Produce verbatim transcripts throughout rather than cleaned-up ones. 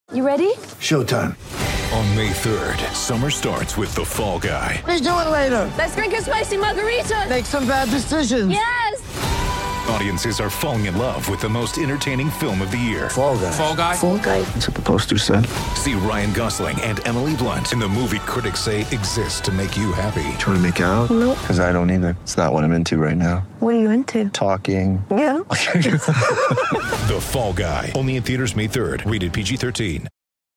You ready? Showtime. On May third, summer starts with The Fall Guy. Let's do it later. Let's drink a spicy margarita. Make some bad decisions. Yes! Audiences are falling in love with the most entertaining film of the year. Fall Guy. Fall Guy? Fall guy. That's what the poster said. See Ryan Gosling and Emily Blunt in the movie critics say exists to make you happy. Trying to make it out? Nope. Because I don't either. It's not what I'm into right now. What are you into? Talking. Yeah. The Fall Guy. Only in theaters May third. Rated P G thirteen.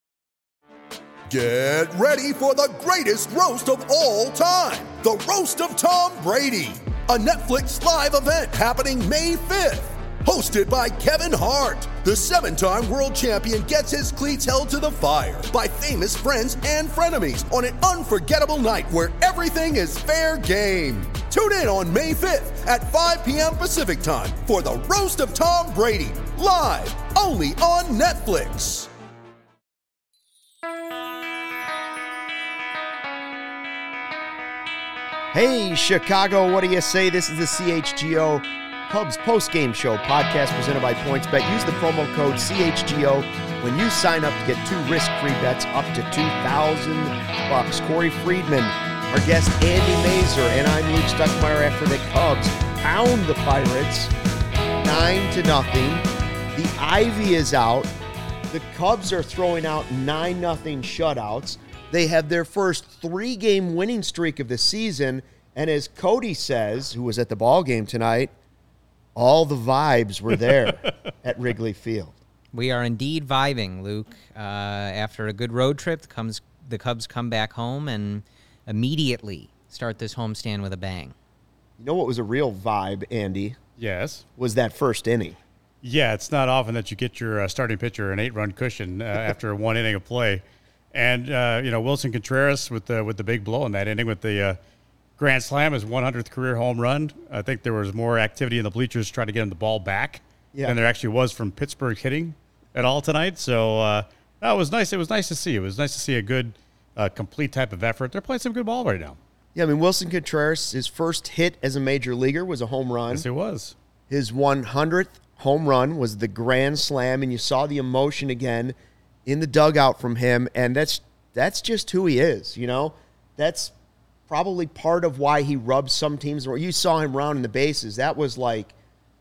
Get ready for the greatest roast of all time. The Roast of Tom Brady. A Netflix live event happening May fifth. Hosted by Kevin Hart. The seven-time world champion gets his cleats held to the fire by famous friends and frenemies on an unforgettable night where everything is fair game. Tune in on May fifth at five p.m. Pacific time for the Roast of Tom Brady. Live only on Netflix. Hey, Chicago, what do you say? This is the C H G O Cubs post-game show podcast presented by PointsBet. Use the promo code C H G O when you sign up to get two risk-free bets up to two thousand bucks. Corey Friedman, our guest Andy Mazer, and I'm Luke Stuckmeyer after the Cubs pound the Pirates nine to nothing. The Ivy is out. The Cubs are throwing out nine nothing shutouts. They have their first three-game winning streak of the season, and as Cody says, who was at the ball game tonight, all the vibes were there at Wrigley Field. We are indeed vibing, Luke. Uh, after a good road trip, the Cubs, the Cubs come back home and immediately start this homestand with a bang. You know what was a real vibe, Andy? Yes. Was that first inning. Yeah, it's not often that you get your uh, starting pitcher an eight-run cushion uh, after one inning of play. And, uh, you know, Wilson Contreras with the, with the big blow in that inning with the uh, grand slam, his one hundredth career home run. I think there was more activity in the bleachers trying to get him the ball back yeah. than there actually was from Pittsburgh hitting at all tonight. So uh, that was nice. It was nice to see. It was nice to see a good, uh, complete type of effort. They're playing some good ball right now. Yeah, I mean, Wilson Contreras, his first hit as a major leaguer was a home run. Yes, it was. His one hundredth home run was the grand slam, and you saw the emotion again in the dugout from him, and that's that's just who he is, you know? That's probably part of why he rubs some teams. You saw him rounding the bases. That was like,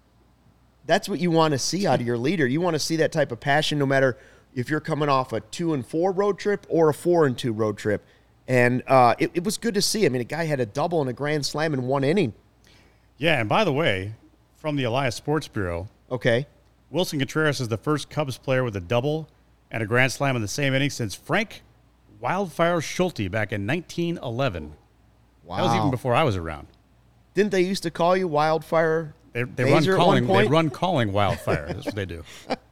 that's what you want to see out of your leader. You want to see that type of passion no matter if you're coming off a two and four road trip or a four and two road trip. And uh, it, it was good to see. I mean, a guy had a double and a grand slam in one inning. Yeah, and by the way, from the Elias Sports Bureau, okay, Wilson Contreras is the first Cubs player with a double and a grand slam in the same inning since Frank Wildfire Schulte back in nineteen eleven. Wow. That was even before I was around. Didn't they used to call you Wildfire? They, they run calling. They run calling Wildfire. That's what they do.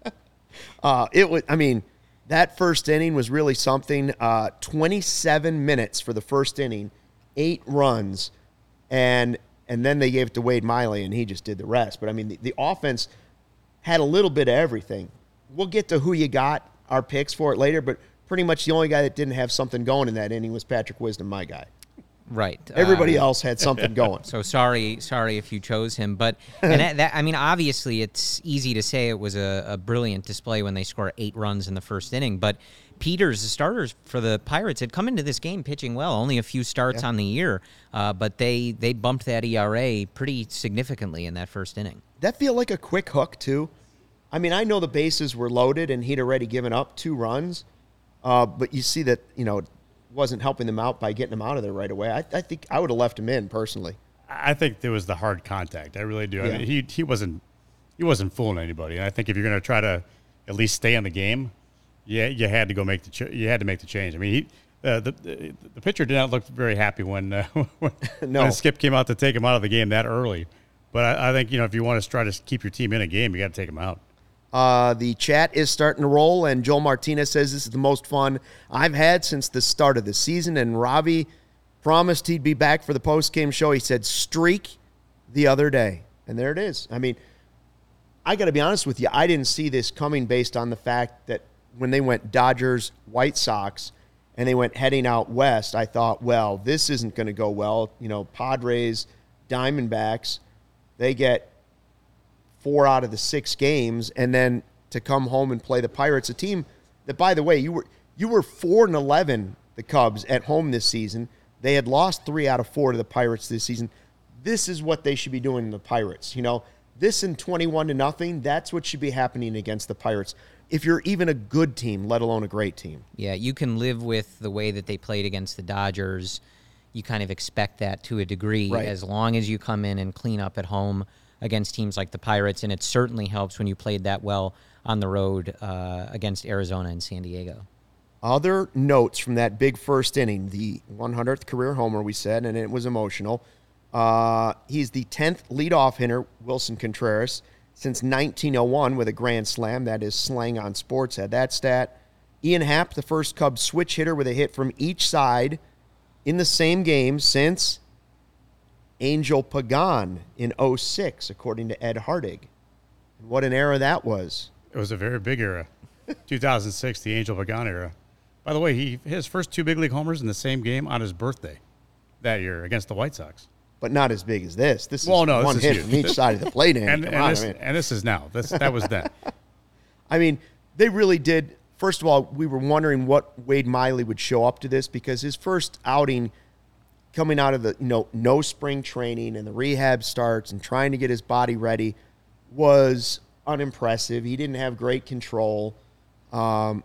Uh, it was. I mean, that first inning was really something. Uh, twenty-seven minutes for the first inning, eight runs, and and then they gave it to Wade Miley, and he just did the rest. But I mean, the, the offense had a little bit of everything. We'll get to who you got, our picks for it later, but pretty much the only guy that didn't have something going in that inning was Patrick Wisdom, my guy. Right. Everybody uh, else had something going. So sorry, sorry if you chose him, but and that, that I mean, obviously it's easy to say it was a, a brilliant display when they score eight runs in the first inning. But Peters, the starters for the Pirates, had come into this game pitching well. Only a few starts yeah. on the year, uh, but they they bumped that E R A pretty significantly in that first inning. That feel like a quick hook too. I mean, I know the bases were loaded and he'd already given up two runs, uh, but you see that you know. wasn't helping them out by getting them out of there right away. I, I think I would have left him in personally. I think there was the hard contact. I really do. Yeah. I mean, he he wasn't he wasn't fooling anybody. And I think if you're going to try to at least stay in the game, yeah, you had to go make the ch- you had to make the change. I mean, he uh, the, the the pitcher did not look very happy when uh, when, no. when Skip came out to take him out of the game that early. But I, I think you know if you want to try to keep your team in a game, you got to take him out. Uh, the chat is starting to roll, and Joel Martinez says this is the most fun I've had since the start of the season, and Ravi promised he'd be back for the post-game show. He said streak the other day, and there it is. I mean, I got to be honest with you. I didn't see this coming based on the fact that when they went Dodgers, White Sox, and they went heading out west, I thought, well, this isn't going to go well. You know, Padres, Diamondbacks, they get four out of the six games, and then to come home and play the Pirates, a team that, by the way, you were you were four and eleven, the Cubs, at home this season. They had lost three out of four to the Pirates this season. This is what they should be doing to the Pirates. You know, this in twenty-one to nothing, that's what should be happening against the Pirates. If you're even a good team, let alone a great team. Yeah, you can live with the way that they played against the Dodgers. You kind of expect that to a degree, right, as long as you come in and clean up at home against teams like the Pirates, and it certainly helps when you played that well on the road uh, against Arizona and San Diego. Other notes from that big first inning, the one hundredth career homer, we said, and it was emotional. Uh, he's the tenth leadoff hitter, Wilson Contreras, since nineteen oh one with a grand slam. That is slang on sports, had that stat. Ian Happ, the first Cubs switch hitter with a hit from each side in the same game since Angel Pagan in oh six, according to Ed Hardig. What an era that was. It was a very big era. two thousand six, the Angel Pagan era. By the way, he his first two big league homers in the same game on his birthday that year against the White Sox. But not as big as this. This is well, no, one this hit is from each side of the plate. and, and, on, this, I mean. and this is now. This, that was then. I mean, they really did. First of all, we were wondering what Wade Miley would show up to this, because his first outing coming out of the, you know, no spring training and the rehab starts and trying to get his body ready was unimpressive. He didn't have great control. Um,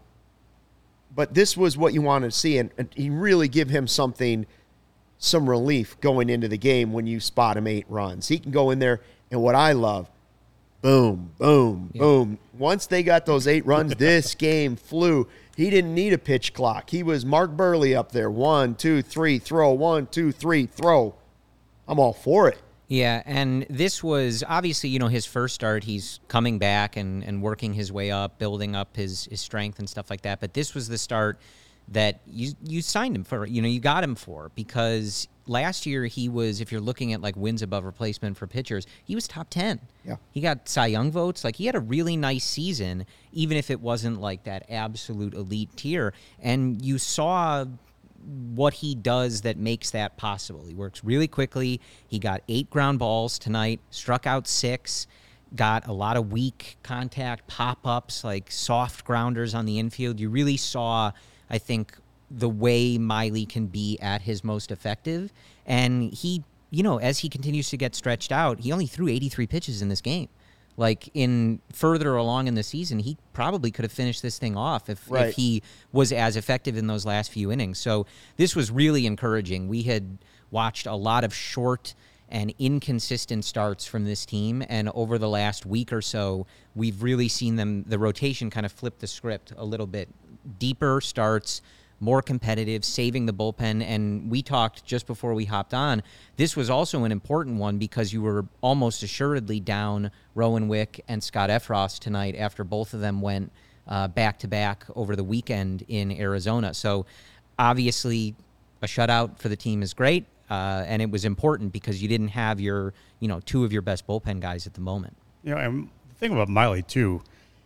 but this was what you wanted to see, and, and he really give him something, some relief going into the game when you spot him eight runs. He can go in there, and what I love, boom, boom, yeah. boom. Once they got those eight runs, this game flew. He didn't need a pitch clock. He was Mark Burley up there. One, two, three, throw. One, two, three, throw. I'm all for it. Yeah, and this was obviously, you know, his first start. He's coming back and, and working his way up, building up his, his strength and stuff like that. But this was the start that you you signed him for, you know, you got him for, because last year he was, if you're looking at like wins above replacement for pitchers, he was top ten. Yeah. He got Cy Young votes. Like, he had a really nice season, even if it wasn't like that absolute elite tier. And you saw what he does that makes that possible. He works really quickly. He got eight ground balls tonight, struck out six, got a lot of weak contact pop-ups, like soft grounders on the infield. You really saw, I think, the way Miley can be at his most effective. And he, you know, as he continues to get stretched out, he only threw eighty-three pitches in this game. Like, in further along in the season, he probably could have finished this thing off if, right. if he was as effective in those last few innings. So this was really encouraging. We had watched a lot of short and inconsistent starts from this team, and over the last week or so, we've really seen them, the rotation kind of flip the script a little bit. Deeper starts, more competitive, saving the bullpen. And we talked just before we hopped on, this was also an important one because you were almost assuredly down Rowan Wick and Scott Effross tonight after both of them went uh, back-to-back over the weekend in Arizona. So obviously a shutout for the team is great, uh, and it was important because you didn't have your, you know, two of your best bullpen guys at the moment. You know, and the thing about Miley, too,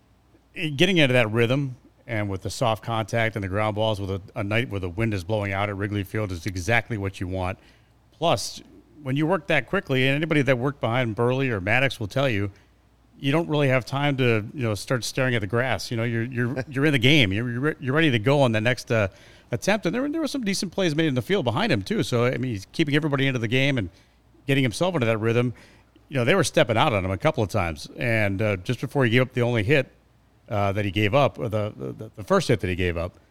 getting into that rhythm, and with the soft contact and the ground balls with a, a night where the wind is blowing out at Wrigley Field is exactly what you want. Plus, when you work that quickly, and anybody that worked behind Burley or Maddox will tell you, you don't really have time to, you know, start staring at the grass. You know, you're you're you're in the game. You're you're, you're ready to go on the next uh, attempt. And there there were some decent plays made in the field behind him too. So I mean, he's keeping everybody into the game and getting himself into that rhythm. You know, they were stepping out on him a couple of times, and uh, just before he gave up the only hit Uh, that he gave up, or the, the the first hit that he gave up,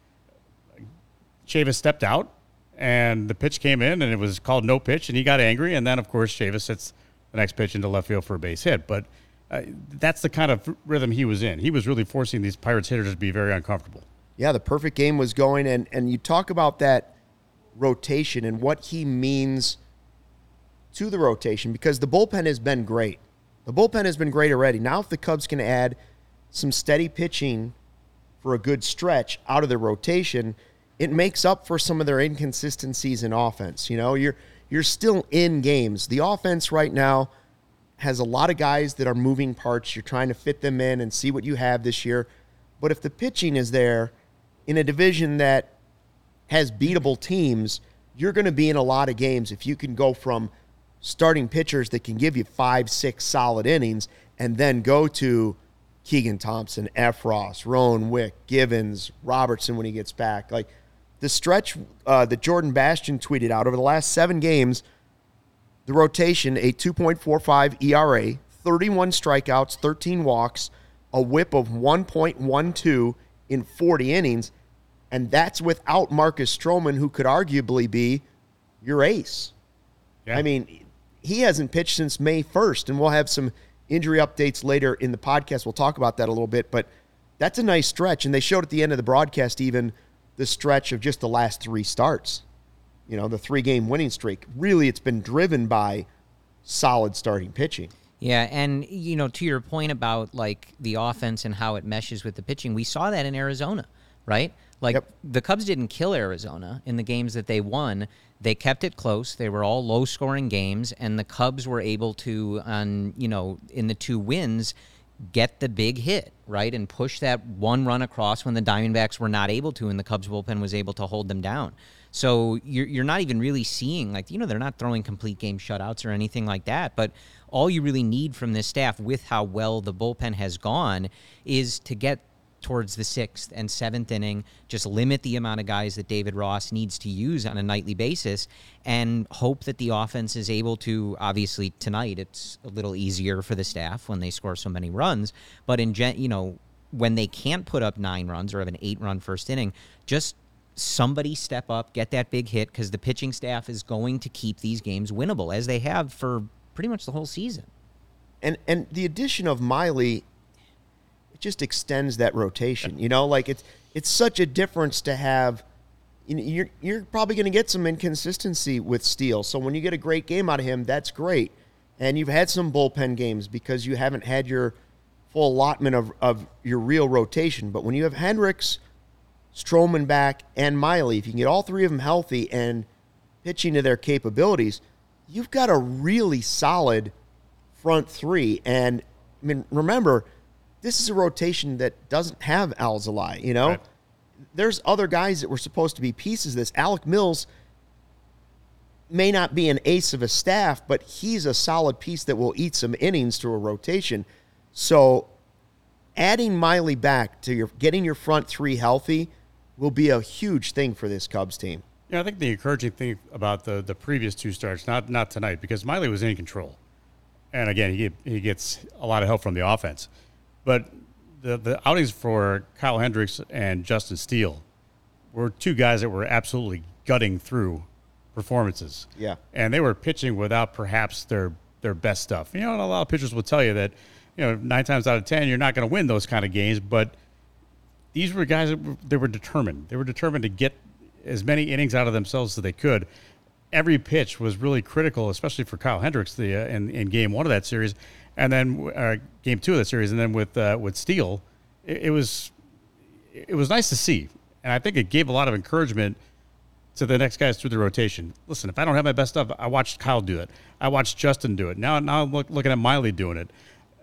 Chavis stepped out, and the pitch came in, and it was called no pitch, and he got angry, and then, of course, Chavis hits the next pitch into left field for a base hit. But uh, that's the kind of rhythm he was in. He was really forcing these Pirates hitters to be very uncomfortable. Yeah, the perfect game was going, and, and you talk about that rotation and what he means to the rotation, because the bullpen has been great. The bullpen has been great already. Now if the Cubs can add some steady pitching for a good stretch out of the rotation, it makes up for some of their inconsistencies in offense. You know, you're you're still in games. The offense right now has a lot of guys that are moving parts. You're trying to fit them in and see what you have this year. But if the pitching is there in a division that has beatable teams, you're going to be in a lot of games if you can go from starting pitchers that can give you five, six solid innings and then go to Keegan Thompson, Efros, Rowan Wick, Givens, Robertson when he gets back. Like the stretch uh, that Jordan Bastian tweeted out over the last seven games, the rotation, a two point four five E R A, thirty-one strikeouts, thirteen walks, a whip of one point one two in forty innings, and that's without Marcus Stroman, who could arguably be your ace. Yeah. I mean, he hasn't pitched since May first, and we'll have some injury updates later in the podcast. We'll talk about that a little bit, but that's a nice stretch, and they showed at the end of the broadcast even the stretch of just the last three starts. You know, the three-game winning streak. Really, it's been driven by solid starting pitching. Yeah, and, you know, to your point about, like, the offense and how it meshes with the pitching, we saw that in Arizona, right? Like, yep. The Cubs didn't kill Arizona in the games that they won. They kept it close. They were all low-scoring games, and the Cubs were able to, on, you know, in the two wins, get the big hit, right, and push that one run across when the Diamondbacks were not able to, and the Cubs bullpen was able to hold them down. So you're you're not even really seeing, like, you know, they're not throwing complete game shutouts or anything like that, but all you really need from this staff with how well the bullpen has gone is to get towards the sixth and seventh inning, just limit the amount of guys that David Ross needs to use on a nightly basis, and hope that the offense is able to, obviously tonight it's a little easier for the staff when they score so many runs, but in gen, you know, when they can't put up nine runs or have an eight-run first inning, just somebody step up, get that big hit, because the pitching staff is going to keep these games winnable, as they have for pretty much the whole season. And and the addition of Miley, it just extends that rotation. You know, like it's it's such a difference to have. You know, you're you're probably going to get some inconsistency with Steele. So when you get a great game out of him, that's great. And you've had some bullpen games because you haven't had your full allotment of of your real rotation. But when you have Hendricks, Stroman back, and Miley, if you can get all three of them healthy and pitching to their capabilities, you've got a really solid front three. And, I mean, remember, this is a rotation that doesn't have Alzolay, you know? Right. There's other guys that were supposed to be pieces of this. Alec Mills may not be an ace of a staff, but he's a solid piece that will eat some innings to a rotation. So adding Miley back to your getting your front three healthy will be a huge thing for this Cubs team. Yeah, I think the encouraging thing about the, the previous two starts, not not tonight, because Miley was in control. And again, he he gets a lot of help from the offense. But the, the outings for Kyle Hendricks and Justin Steele were two guys that were absolutely gutting through performances. Yeah. And they were pitching without perhaps their, their best stuff. You know, and a lot of pitchers will tell you that, you know, nine times out of ten, you're not going to win those kind of games, but these were guys that were, they were determined. They were determined to get as many innings out of themselves as they could. Every pitch was really critical, especially for Kyle Hendricks the, uh, in, in game one of that series, and then uh, game two of that series, and then with uh, with Steele, it, it was it was nice to see, and I think it gave a lot of encouragement to the next guys through the rotation. Listen, if I don't have my best stuff, I watched Kyle do it. I watched Justin do it. Now, now I'm look, looking at Miley doing it.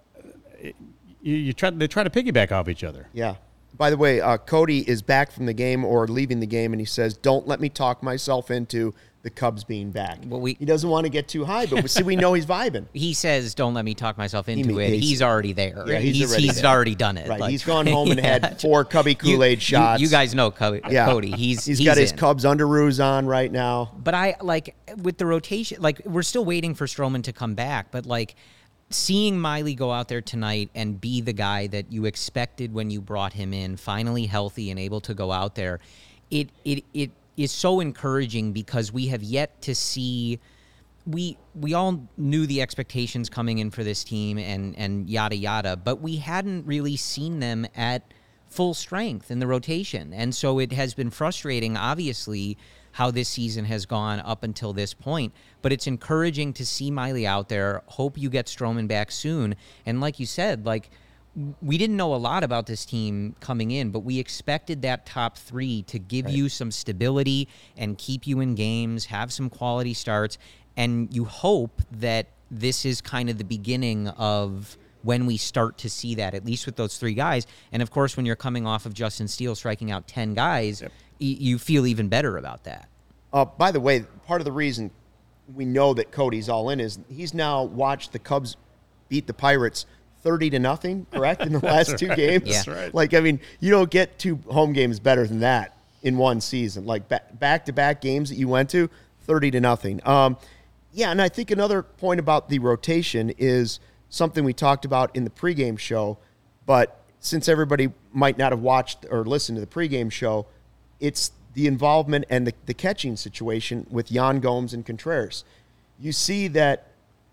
it you, you try they try to piggyback off each other. Yeah. By the way, uh, Cody is back from the game or leaving the game, and he says, "Don't let me talk myself into the Cubs being back." Well, we, he doesn't want to get too high, but we see we know he's vibing. He says, "Don't let me talk myself into he it." He's, he's already there. Yeah, he's, he's already, he's there. already done it. Right, like, he's gone home and yeah. had four Cubby Kool-Aid you, shots. You, you guys know Cody. Yeah. Cody. He's he's he's got his in. Cubs underoos on right now. But I like with the rotation. Like we're still waiting for Stroman to come back, but like. Seeing Miley go out there tonight and be the guy that you expected when you brought him in, finally healthy and able to go out there, it it it is so encouraging because we have yet to see. We we all knew the expectations coming in for this team and and yada yada, but we hadn't really seen them at full strength in the rotation, and so it has been frustrating, obviously, how this season has gone up until this point. But it's encouraging to see Miley out there. Hope you get Stroman back soon. And like you said, like we didn't know a lot about this team coming in, but we expected that top three to give right. you some stability and keep you in games, have some quality starts. And you hope that this is kind of the beginning of when we start to see that, at least with those three guys. And, of course, when you're coming off of Justin Steele striking out ten guys, yep. y- you feel even better about that. Uh, by the way, part of the reason we know that Cody's all in is he's now watched the Cubs beat the Pirates thirty to nothing, correct, in the last two right. games? Yeah. That's right. Like, I mean, you don't get two home games better than that in one season. Like, ba- back-to-back games that you went to, thirty to nothing. Um, yeah, and I think another point about the rotation is something we talked about in the pregame show, but since everybody might not have watched or listened to the pregame show, it's the involvement and the, the catching situation with Yan Gomes and Contreras. You see that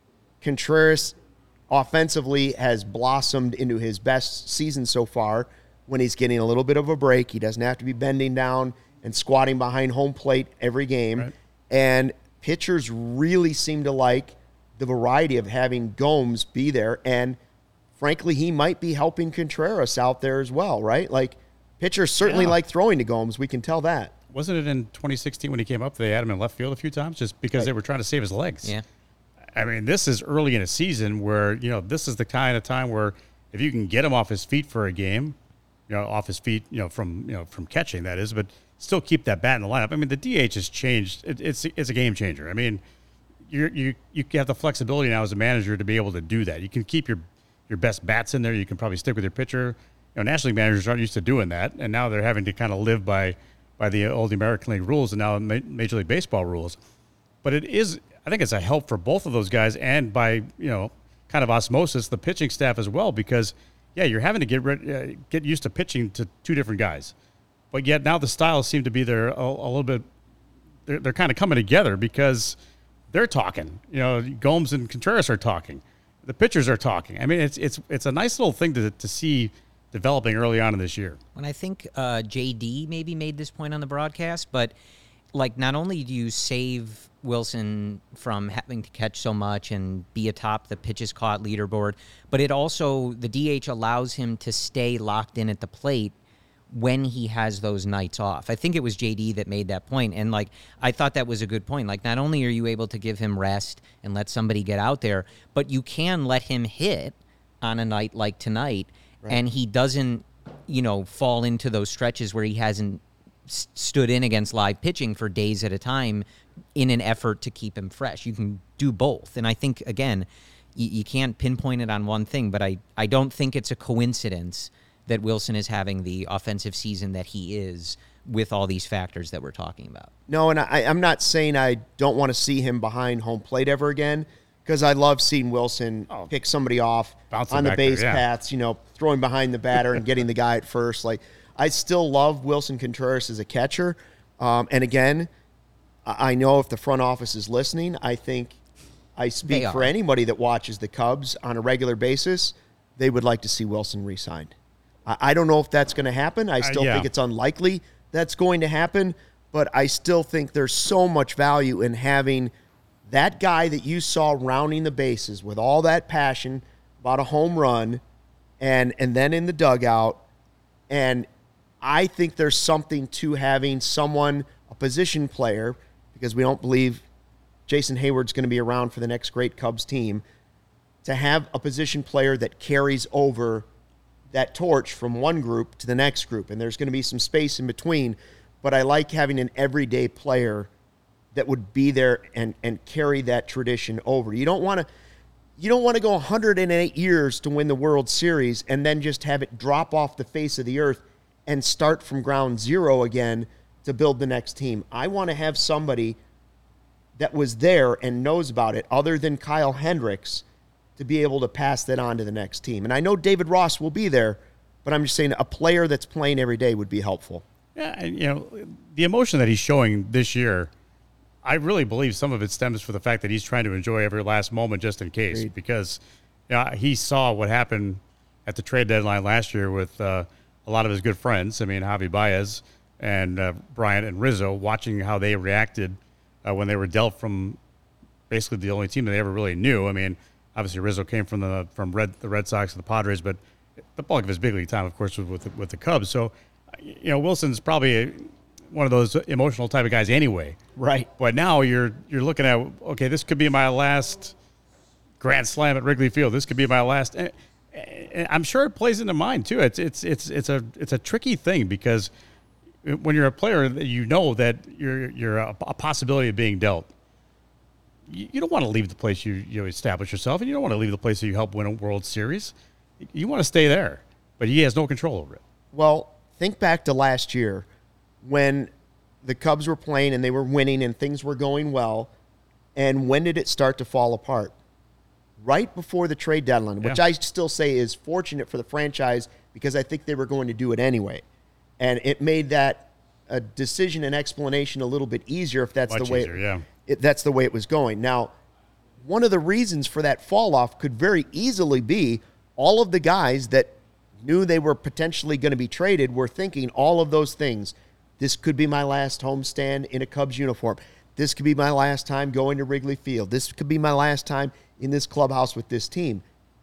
Contreras offensively has blossomed into his best season so far when he's getting a little bit of a break. He doesn't have to be bending down and squatting behind home plate every game. Right. And pitchers really seem to like the variety of having Gomes be there. And frankly, he might be helping Contreras out there as well, right? Like, pitchers certainly Yeah. like throwing to Gomes. We can tell that. Wasn't it in twenty sixteen when he came up, they had him in left field a few times just because Right. they were trying to save his legs? Yeah. I mean, this is early in a season where, you know, this is the kind of time where if you can get him off his feet for a game, you know, off his feet, you know, from, you know, from catching, that is, but still keep that bat in the lineup. I mean, the D H has changed. It, it's, it's a game changer. I mean, you're, you you have the flexibility now as a manager to be able to do that. You can keep your, your best bats in there. You can probably stick with your pitcher. You know, National League managers aren't used to doing that, and now they're having to kind of live by, by the old American League rules and now Major League Baseball rules. But it is, I think it's a help for both of those guys and by, you know, kind of osmosis, the pitching staff as well, because, yeah, you're having to get rid, uh, get used to pitching to two different guys. But yet now the styles seem to be there a, a little bit, they're, they're kind of coming together because they're talking. You know, Gomes and Contreras are talking. The pitchers are talking. I mean, it's it's it's a nice little thing to to see developing early on in this year. And I think uh, J D maybe made this point on the broadcast, but like not only do you save Wilson from having to catch so much and be atop the pitches caught leaderboard, but it also, the D H allows him to stay locked in at the plate when he has those nights off. I think it was J D that made that point, and like I thought that was a good point. Like, not only are you able to give him rest and let somebody get out there, but you can let him hit on a night like tonight, right. And he doesn't, you know, fall into those stretches where he hasn't s- stood in against live pitching for days at a time in an effort to keep him fresh. You can do both, and I think, again, you, you can't pinpoint it on one thing, but I, I don't think it's a coincidence that Wilson is having the offensive season that he is with all these factors that we're talking about. No, and I, I'm not saying I don't want to see him behind home plate ever again, because I love seeing Wilson oh, pick somebody off on the base there, yeah. paths, you know, throwing behind the batter and getting the guy at first. Like, I still love Wilson Contreras as a catcher. Um, and again, I know if the front office is listening, I think I speak for anybody that watches the Cubs on a regular basis, they would like to see Wilson re-signed. I don't know if that's going to happen. I still uh, yeah. think it's unlikely that's going to happen, but I still think there's so much value in having that guy that you saw rounding the bases with all that passion about a home run and and then in the dugout. And I think there's something to having someone, a position player, because we don't believe Jason Hayward's going to be around for the next great Cubs team, to have a position player that carries over that torch from one group to the next group, and there's going to be some space in between, but I like having an everyday player that would be there and, and carry that tradition over. You don't want to you don't want to go one hundred eight years to win the World Series and then just have it drop off the face of the earth and start from ground zero again to build the next team. I want to have somebody that was there and knows about it other than Kyle Hendricks to be able to pass that on to the next team. And I know David Ross will be there, but I'm just saying a player that's playing every day would be helpful. Yeah, and, you know, the emotion that he's showing this year, I really believe some of it stems from the fact that he's trying to enjoy every last moment just in case. Agreed. Because you know, he saw what happened at the trade deadline last year with uh, a lot of his good friends. I mean, Javi Baez and uh, Bryant and Rizzo, watching how they reacted uh, when they were dealt from basically the only team that they ever really knew. I mean, obviously, Rizzo came from the from Red the Red Sox and the Padres, but the bulk of his big league time, of course, was with the, with the Cubs. So, you know, Wilson's probably a, one of those emotional type of guys anyway. Right. But now you're you're looking at, okay, this could be my last grand slam at Wrigley Field. This could be my last. And, and I'm sure it plays into mind too. It's it's it's it's a it's a tricky thing because when you're a player, you know that you're you're a, a possibility of being dealt. You don't want to leave the place you, you establish yourself, and you don't want to leave the place that you help win a World Series. You want to stay there, but he has no control over it. Well, think back to last year when the Cubs were playing and they were winning and things were going well. And when did it start to fall apart? Right before the trade deadline, which Yeah. I still say is fortunate for the franchise because I think they were going to do it anyway. And it made that a decision and explanation a little bit easier if that's Much the way easier, yeah. it, that's the way it was going. Now, one of the reasons for that fall off could very easily be all of the guys that knew they were potentially going to be traded were thinking all of those things. This could be my last homestand in a Cubs uniform. This could be my last time going to Wrigley Field. This could be my last time in this clubhouse with this team.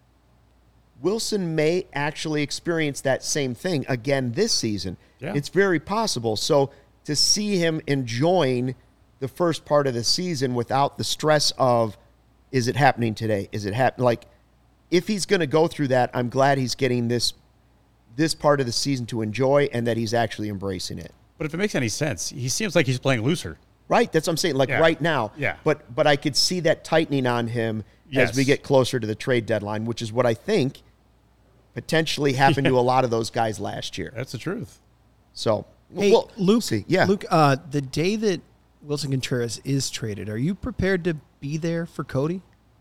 Wilson may actually experience that same thing again this season. Yeah. It's very possible. So to see him enjoying the first part of the season without the stress of, is it happening today? Is it happening? Like, if he's going to go through that, I'm glad he's getting this this part of the season to enjoy and that he's actually embracing it. But if it makes any sense, he seems like he's playing looser. Right, that's what I'm saying. Like Yeah. right now. Yeah. But but I could see that tightening on him Yes. as we get closer to the trade deadline, which is what I think potentially happened to a lot of those guys last year. That's the truth. So, Hey, well, Luke, see. Yeah. Luke, uh, the day that Wilson Contreras is traded, are you prepared to be there for Cody?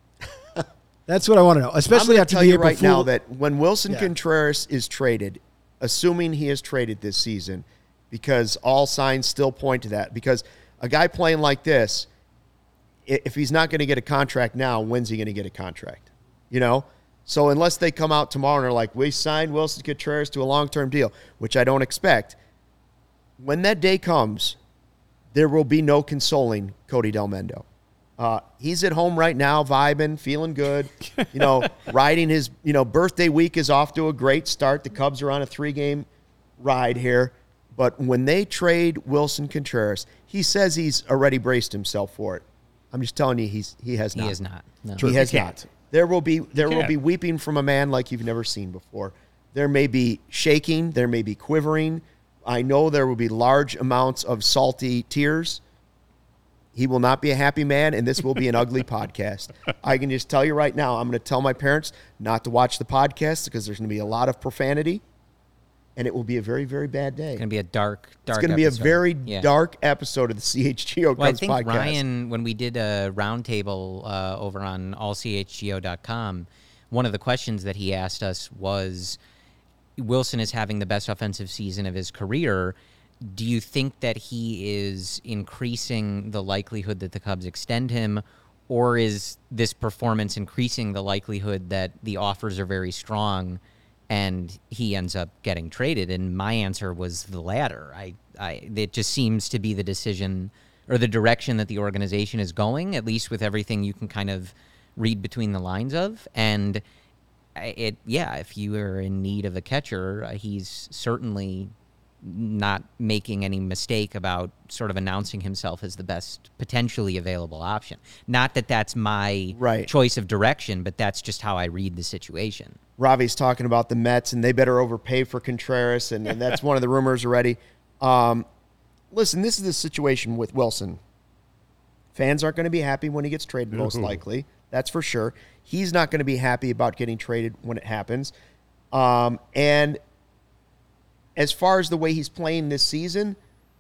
That's what I want to know, I'm especially going to after tell the you April right now Fool- that when Wilson Yeah. Contreras is traded, assuming he is traded this season, because all signs still point to that, because a guy playing like this, i- if he's not going to get a contract now, when's he going to get a contract? You know? So unless they come out tomorrow and are like, we signed Wilson Contreras to a long-term deal, which I don't expect, when that day comes, there will be no consoling Cody Del Mendo. Uh, he's at home right now, vibing, feeling good, you know, riding his, you know, birthday week is off to a great start. The Cubs are on a three-game ride here. But when they trade Wilson Contreras, he says he's already braced himself for it. I'm just telling you, he's he has not. He is not. No. He has You not. can't. There will be there will can't. be weeping from a man like you've never seen before. There may be shaking. There may be quivering. I know there will be large amounts of salty tears. He will not be a happy man, and this will be an ugly podcast. I can just tell you right now, I'm going to tell my parents not to watch the podcast because there's going to be a lot of profanity, and it will be a very, very bad day. It's going to be a dark, dark It's going to be a episode. very Yeah. dark episode of the C H G O Well, I Cubs think podcast. Ryan, when we did a roundtable uh, over on all c h g o dot com, one of the questions that he asked us was, Wilson is having the best offensive season of his career. Do you think that he is increasing the likelihood that the Cubs extend him, or is this performance increasing the likelihood that the offers are very strong and he ends up getting traded? And my answer was the latter. I, I, it just seems to be the decision or the direction that the organization is going, at least with everything you can kind of read between the lines of. And I- it, yeah, if you are in need of a catcher, uh, he's certainly not making any mistake about sort of announcing himself as the best potentially available option. Not that that's my Right. choice of direction, but that's just how I read the situation. Ravi's talking about the Mets, and they better overpay for Contreras, and, and that's one of the rumors already. Um, listen, this is the situation with Wilson. Fans aren't going to be happy when he gets traded, most Ooh. likely. That's for sure. He's not going to be happy about getting traded when it happens. Um, and as far as the way he's playing this season,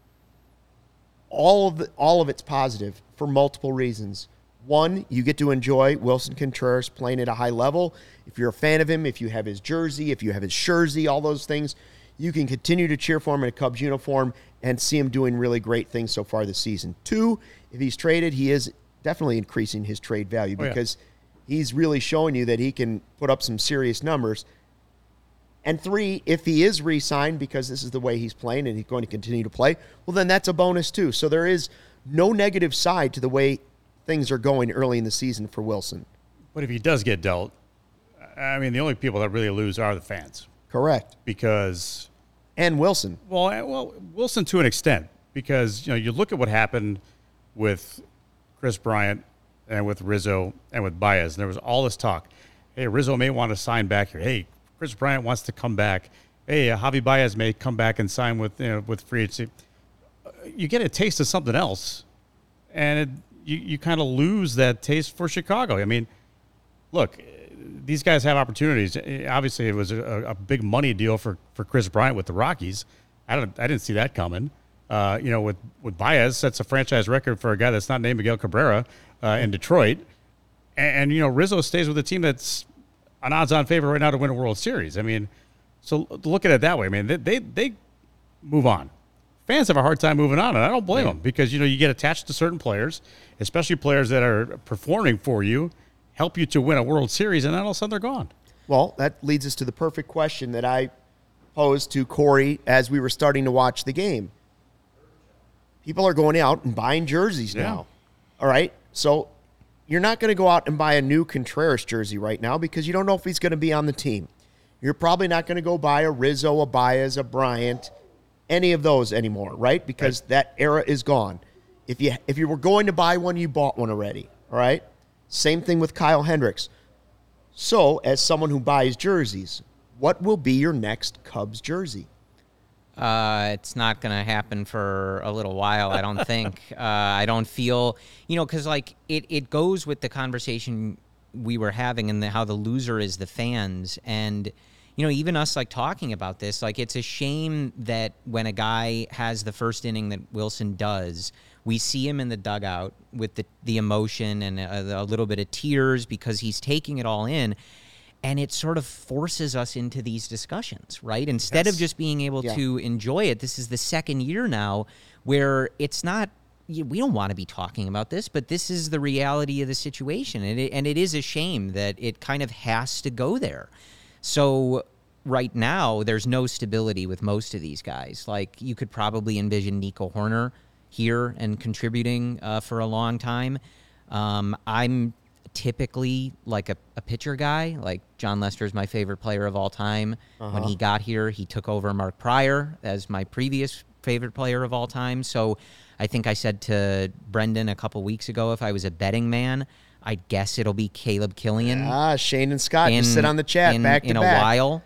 all of the, all of it's positive for multiple reasons. One, you get to enjoy Wilson Contreras playing at a high level. If you're a fan of him, if you have his jersey, if you have his jersey, all those things, you can continue to cheer for him in a Cubs uniform and see him doing really great things so far this season. Two, if he's traded, he is definitely increasing his trade value Oh, yeah. because he's really showing you that he can put up some serious numbers. And three, if he is re-signed because this is the way he's playing and he's going to continue to play, well, then that's a bonus too. So there is no negative side to the way things are going early in the season for Wilson. But if he does get dealt, I mean, the only people that really lose are the fans. Correct. Because, And Wilson. well, eh, well, Wilson to an extent, because, you know, you look at what happened with Chris Bryant and with Rizzo and with Baez, and there was all this talk. Hey, Rizzo may want to sign back here. Hey, Chris Bryant wants to come back. Hey, uh, Javi Baez may come back and sign with, you know, with free agency. You get a taste of something else, and it, you, you kind of lose that taste for Chicago. I mean, look, these guys have opportunities. Obviously, it was a, a big money deal for, for Chris Bryant with the Rockies. I don't, I didn't see that coming. Uh, you know, with, with Baez, that's a franchise record for a guy that's not named Miguel Cabrera uh, in Detroit. And, and, you know, Rizzo stays with a team that's an odds-on favorite right now to win a World Series. I mean, so look at it that way. I mean, they they, they move on. Fans have a hard time moving on, and I don't blame yeah. them because, you know, you get attached to certain players, especially players that are performing for you, help you to win a World Series, and then all of a sudden they're gone. Well, that leads us to the perfect question that I posed to Corey as we were starting to watch the game. People are going out and buying jerseys yeah. now. All right? So you're not going to go out and buy a new Contreras jersey right now because you don't know if he's going to be on the team. You're probably not going to go buy a Rizzo, a Baez, a Bryant, any of those anymore, right? Because right. that era is gone. If you if you were going to buy one, you bought one already, all right? Same thing with Kyle Hendricks. So, as someone who buys jerseys, what will be your next Cubs jersey? Uh, it's not going to happen for a little while, I don't think. uh, I don't feel, you know, because, like, it, it goes with the conversation we were having and the, how the loser is the fans. And, you know, even us, like, talking about this, like, it's a shame that when a guy has the first inning that Wilson does, we see him in the dugout with the, the emotion and a, a little bit of tears because he's taking it all in. And it sort of forces us into these discussions, right? Instead yes. of just being able yeah. to enjoy it, this is the second year now where it's not, we don't want to be talking about this, but this is the reality of the situation. And it, and it is a shame that it kind of has to go there. So right now, there's no stability with most of these guys. Like, you could probably envision Nico Horner here and contributing uh, for a long time. Um, I'm typically like a, a pitcher guy. Like, John Lester is my favorite player of all time. Uh-huh. When he got here, he took over Mark Pryor as my previous favorite player of all time. So I think I said to Brendan a couple weeks ago, if I was a betting man, I'd guess it'll be Caleb Killian. Ah, Shane and Scott in, just sit on the chat in, back to in back. a while.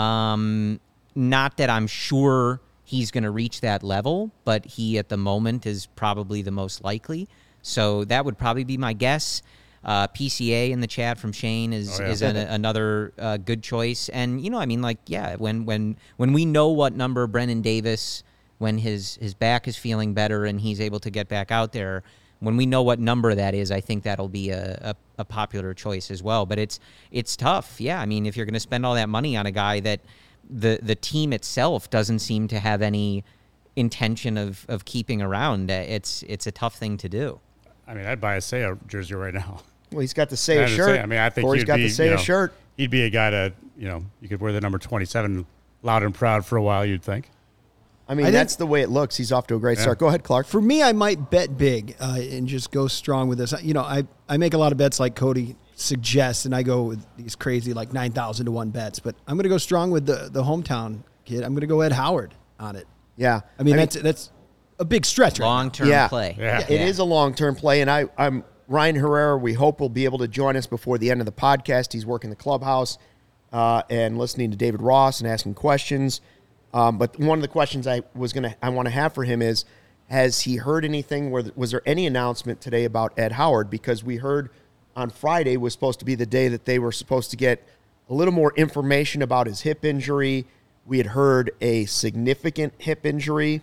Um, not that I'm sure he's going to reach that level, but he at the moment is probably the most likely. So that would probably be my guess. Uh, P C A in the chat from Shane is, oh, yeah. is an, another uh, good choice. And, you know, I mean, like, yeah, when when when we know what number Brennan Davis, when his, his back is feeling better and he's able to get back out there, when we know what number that is, I think that'll be a, a, a popular choice as well. But it's it's tough. Yeah, I mean, if you're going to spend all that money on a guy that the the team itself doesn't seem to have any intention of, of keeping around, it's it's a tough thing to do. I mean, I'd buy a Seiya jersey right now. Well, he's got the Seiya shirt. Say, I mean, I think Corey's he'd got be, the Seiya you know, shirt. He'd be a guy to, you know, you could wear the number twenty-seven loud and proud for a while, you'd think. I mean, I that's the way it looks. He's off to a great yeah. start. Go ahead, Clark. For me, I might bet big uh, and just go strong with this. You know, I, I make a lot of bets like Cody suggests, and I go with these crazy like nine thousand to one bets. But I'm going to go strong with the, the hometown kid. I'm going to go Ed Howard on it. Yeah. I mean, I that's mean, that's a big stretch right Long-term yeah. play. Yeah. yeah. It is a long-term play, and I, I'm – Ryan Herrera, we hope, will be able to join us before the end of the podcast. He's working the clubhouse uh, and listening to David Ross and asking questions. Um, but one of the questions I was gonna, I want to have for him is, has he heard anything? Where, was there any announcement today about Ed Howard? Because we heard on Friday was supposed to be the day that they were supposed to get a little more information about his hip injury. We had heard a significant hip injury,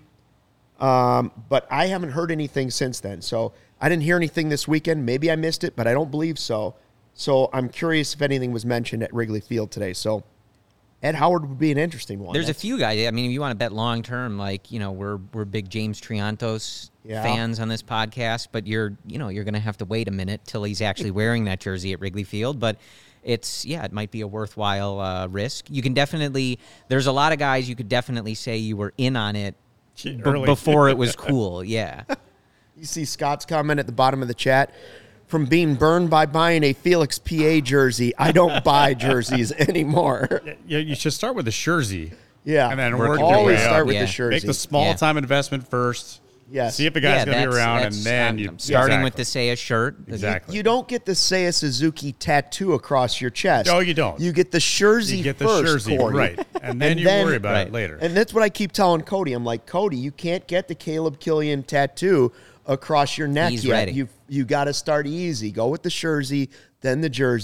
um, but I haven't heard anything since then. So I didn't hear anything this weekend. Maybe I missed it, but I don't believe so. So I'm curious if anything was mentioned at Wrigley Field today. So Ed Howard would be an interesting one. There's That's, a few guys. I mean, if you want to bet long term, like, you know, we're we're big James Triantos yeah. fans on this podcast, but you're you know you're going to have to wait a minute till he's actually wearing that jersey at Wrigley Field. But it's yeah, it might be a worthwhile uh, risk. You can definitely. There's a lot of guys you could definitely say you were in on it b- before it was cool. Yeah. You see Scott's comment at the bottom of the chat. From being burned by buying a Felix P A jersey, I don't buy jerseys anymore. Yeah, you should start with the jersey. Yeah. And then work work Always your way start up. with Yeah. the jersey. Make the small-time yeah. investment first. Yes. See if a guy's yeah, going to be around, and then I'm, you I'm starting exactly. with the Seiya shirt. Exactly. You don't get the Seiya Suzuki tattoo across your chest. No, you don't. You get the jersey You get the first, jersey, Cody. right. And then And you then- worry about right. it later. And that's what I keep telling Cody. I'm like, Cody, you can't get the Caleb Killian tattoo across your neck He's yet. ready. You you got to start easy. Go with the jersey, then the jersey,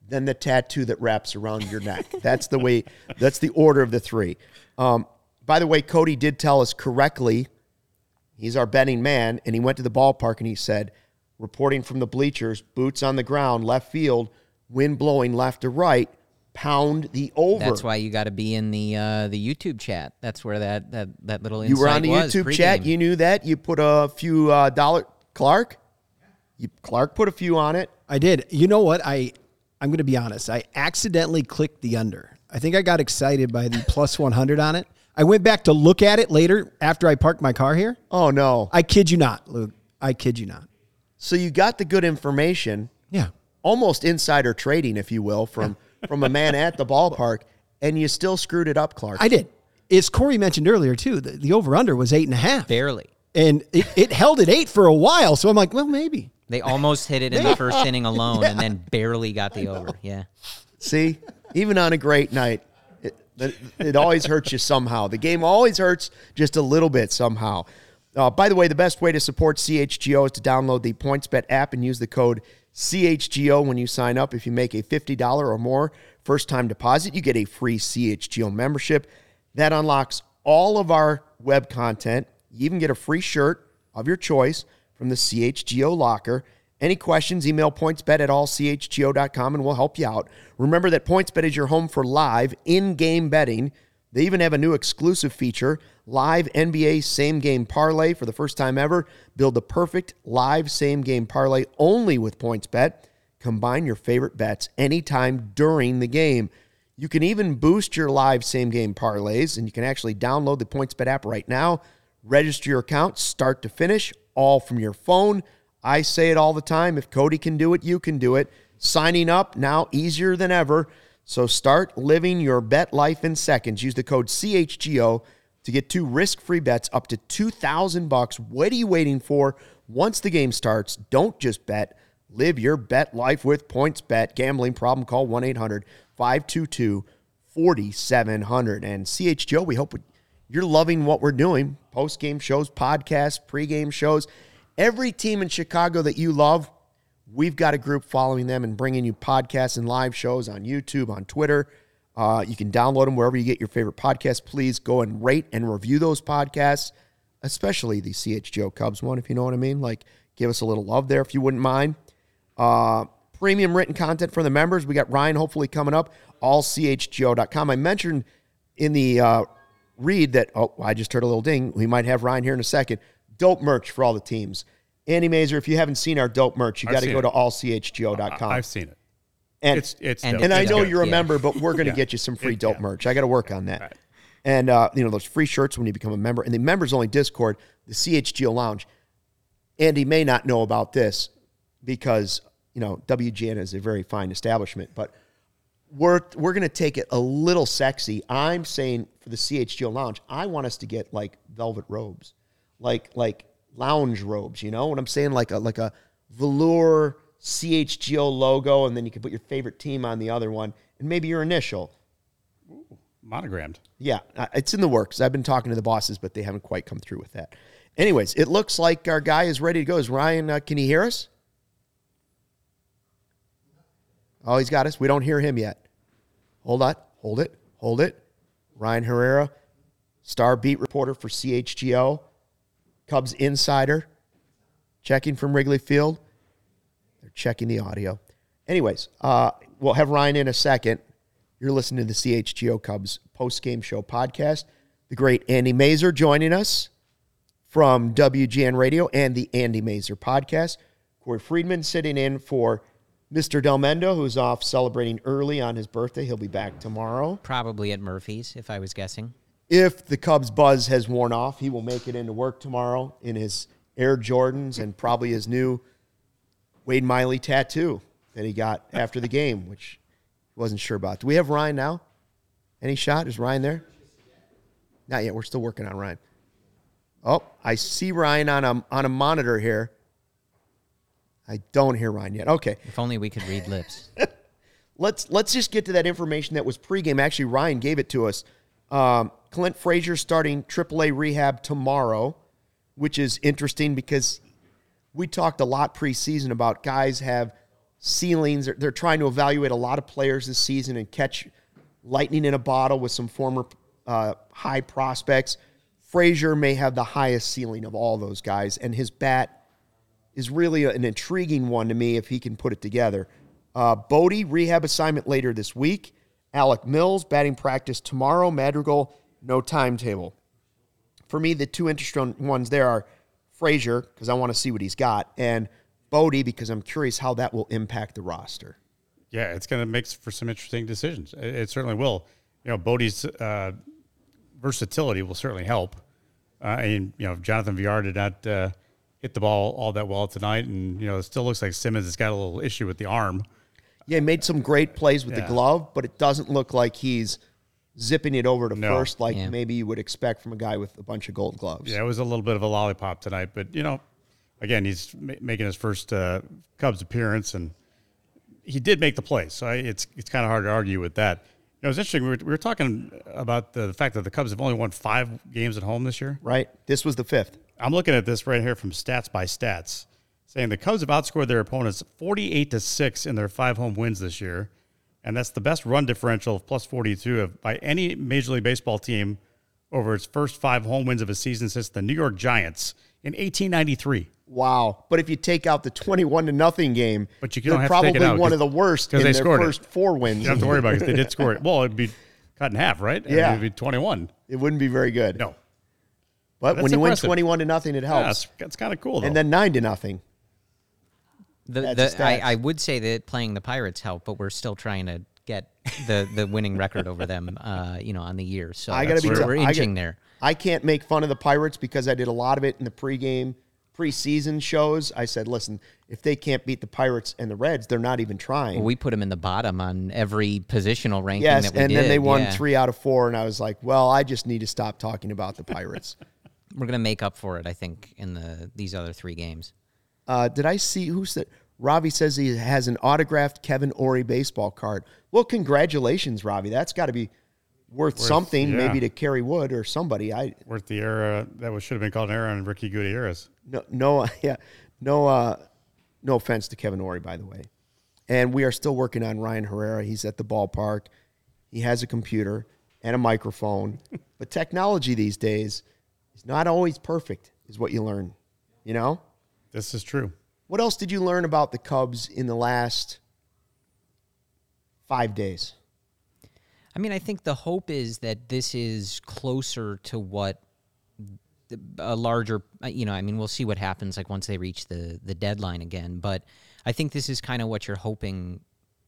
then the tattoo that wraps around your neck. That's the way, that's the order of the three. Um, by the way, Cody did tell us correctly, he's our betting man, and he went to the ballpark and he said, reporting from the bleachers, boots on the ground, left field, wind blowing left to right, pound the over. That's why you got to be in the uh, the YouTube chat. That's where that that, that little insight You were on the was, YouTube pregame. chat. You knew that. You put a few uh, dollar. Clark? You, Clark put a few on it. I did. You know what? I, I'm going to be honest. I accidentally clicked the under. I think I got excited by the plus one hundred on it. I went back to look at it later after I parked my car here. Oh, no. I kid you not, Luke. I kid you not. So you got the good information. Yeah. Almost insider trading, if you will, from, yeah. from a man at the ballpark, and you still screwed it up, Clark. I did. As Corey mentioned earlier, too, the, the over-under was eight and a half. Barely. And it, it held at eight for a while, so I'm like, well, maybe. They almost hit it in the first inning alone Yeah. and then barely got the over. Yeah. See, even on a great night, it, it, it always hurts you somehow. The game always hurts just a little bit somehow. Uh, by the way, the best way to support C H G O is to download the PointsBet app and use the code C H G O when you sign up. If you make a fifty dollars or more first-time deposit, you get a free C H G O membership. That unlocks all of our web content. You even get a free shirt of your choice from the C H G O locker. Any questions, email pointsbet at all c h g o dot com and we'll help you out. Remember that PointsBet is your home for live in-game betting. They even have a new exclusive feature, live N B A same-game parlay for the first time ever. Build the perfect live same-game parlay only with PointsBet. Combine your favorite bets anytime during the game. You can even boost your live same-game parlays, and you can actually download the PointsBet app right now. Register your account, start to finish, all from your phone. I say it all the time. If Cody can do it, you can do it. Signing up now easier than ever. So start living your bet life in seconds. Use the code C H G O to get two risk-free bets up to two thousand bucks. What are you waiting for? Once the game starts, don't just bet. Live your bet life with PointsBet. Gambling problem? Call one eight hundred five two two four seven zero zero. And C H G O, we hope you're loving what we're doing. Post-game shows, podcasts, pre-game shows. Every team in Chicago that you love, we've got a group following them and bringing you podcasts and live shows on YouTube, on Twitter. Uh, you can download them wherever you get your favorite podcasts. Please go and rate and review those podcasts, especially the C H G O Cubs one, if you know what I mean. Like, give us a little love there if you wouldn't mind. Uh, premium written content for the members. We got Ryan hopefully coming up, all c h g o dot com. I mentioned in the uh, read that, oh, I just heard a little ding. We might have Ryan here in a second. Dope merch for all the teams. Andy Mazer, if you haven't seen our dope merch, you got to go it. to all c h g o dot com. I've seen it. And, it's, it's and, dope. and I it's know good. you're a yeah. member, but we're going to Yeah. get you some free It, dope yeah. merch. I got to work on that. Right. And, uh, you know, those free shirts when you become a member. And the members-only Discord, the C H G O Lounge. Andy may not know about this because, you know, W G N is a very fine establishment, but we're we're going to take it a little sexy. I'm saying for the C H G O Lounge, I want us to get, like, velvet robes. Like, like, lounge robes, you know what I'm saying? Like a like a velour C H G O logo, and then you can put your favorite team on the other one, and maybe your initial. Ooh, monogrammed. Yeah, it's in the works. I've been talking to the bosses, but they haven't quite come through with that. Anyways, it looks like our guy is ready to go. Is Ryan, uh, can he hear us? Oh, he's got us. We don't hear him yet. Hold on. Hold it. Hold it. Ryan Herrera, star beat reporter for C H G O. Cubs insider, checking from Wrigley Field. They're checking the audio. Anyways, uh, we'll have Ryan in a second. You're listening to the C H G O Cubs post-game show podcast. The great Andy Mazer joining us from W G N Radio and the Andy Mazer podcast. Corey Friedman sitting in for Mister Del Mendo, who's off celebrating early on his birthday. He'll be back tomorrow. Probably at Murphy's, if I was guessing. If the Cubs buzz has worn off, he will make it into work tomorrow in his Air Jordans and probably his new Wade Miley tattoo that he got after the game, which he wasn't sure about. Do we have Ryan now? Any shot? Is Ryan there? Not yet. We're still working on Ryan. Oh, I see Ryan on a, on a monitor here. I don't hear Ryan yet. Okay. If only we could read lips. let's let's just get to that information that was pregame. Actually, Ryan gave it to us. Um, Clint Frazier starting triple A rehab tomorrow, which is interesting because we talked a lot preseason about guys have ceilings. They're, they're trying to evaluate a lot of players this season and catch lightning in a bottle with some former uh, high prospects. Frazier may have the highest ceiling of all those guys, and his bat is really an intriguing one to me if he can put it together. Uh, Bodie, rehab assignment later this week. Alec Mills, batting practice tomorrow. Madrigal, no timetable. For me, the two interesting ones there are Frazier, because I want to see what he's got, and Bodie, because I'm curious how that will impact the roster. Yeah, it's going to make for some interesting decisions. It, it certainly will. You know, Bodie's uh, versatility will certainly help. Uh, and, you know, Jonathan Villar did not uh, hit the ball all that well tonight, and, you know, it still looks like Simmons has got a little issue with the arm. Yeah, he made some great plays with yeah. the glove, but it doesn't look like he's zipping it over to no. first like yeah. maybe you would expect from a guy with a bunch of gold gloves. Yeah, it was a little bit of a lollipop tonight, but, you know, again, he's ma- making his first uh, Cubs appearance, and he did make the play, so I, it's it's kind of hard to argue with that. You know, it's interesting. We were, we were talking about the, the fact that the Cubs have only won five games at home this year. Right. This was the fifth. I'm looking at this right here from Stats by Stats, saying the Cubs have outscored their opponents forty-eight to six in their five home wins this year, and that's the best run differential of plus forty-two of, by any Major League Baseball team over its first five home wins of a season since the New York Giants in eighteen ninety-three. Wow. But if you take out the twenty-one to nothing game, but you they're don't have probably to take it out one of the worst in they their scored first it. four wins. You don't have to worry about it because they did score it. Well, it'd be cut in half, right? Yeah. It would be twenty-one. It wouldn't be very good. No. But That's when you impressive. win twenty-one to nothing, it Yeah, helps. that's, that's kind of cool, though. And then nine to nothing. The, That's the, the I, stats. I would say that playing the Pirates helped, but we're still trying to get the, the winning record over them, uh, you know, on the year. So I gotta be we're, t- we're I inching got- there. I can't make fun of the Pirates because I did a lot of it in the pregame, preseason shows. I said, listen, if they can't beat the Pirates and the Reds, they're not even trying. Well, we put them in the bottom on every positional ranking yes, that we and did. then they won yeah. three out of four, and I was like, well, I just need to stop talking about the Pirates. We're going to make up for it, I think, in the these other three games. Uh, did I see who said? Ravi says he has an autographed Kevin Ory baseball card. Well, congratulations, Ravi. That's got to be worth, Worth- something, yeah. maybe to Kerry Wood or somebody. I Worth the era that was should have been called an era on Ricky Gutierrez. no, no, yeah, no, uh, no offense to Kevin Ory, by the way. And we are still working on Ryan Herrera. He's at the ballpark. He has a computer and a microphone, but technology these days is not always perfect, is what you learn. You know. This is true. What else did you learn about the Cubs in the last five days? I mean, I think the hope is that this is closer to what the, a larger, you know, I mean, we'll see what happens like once they reach the the deadline again. But I think this is kind of what you're hoping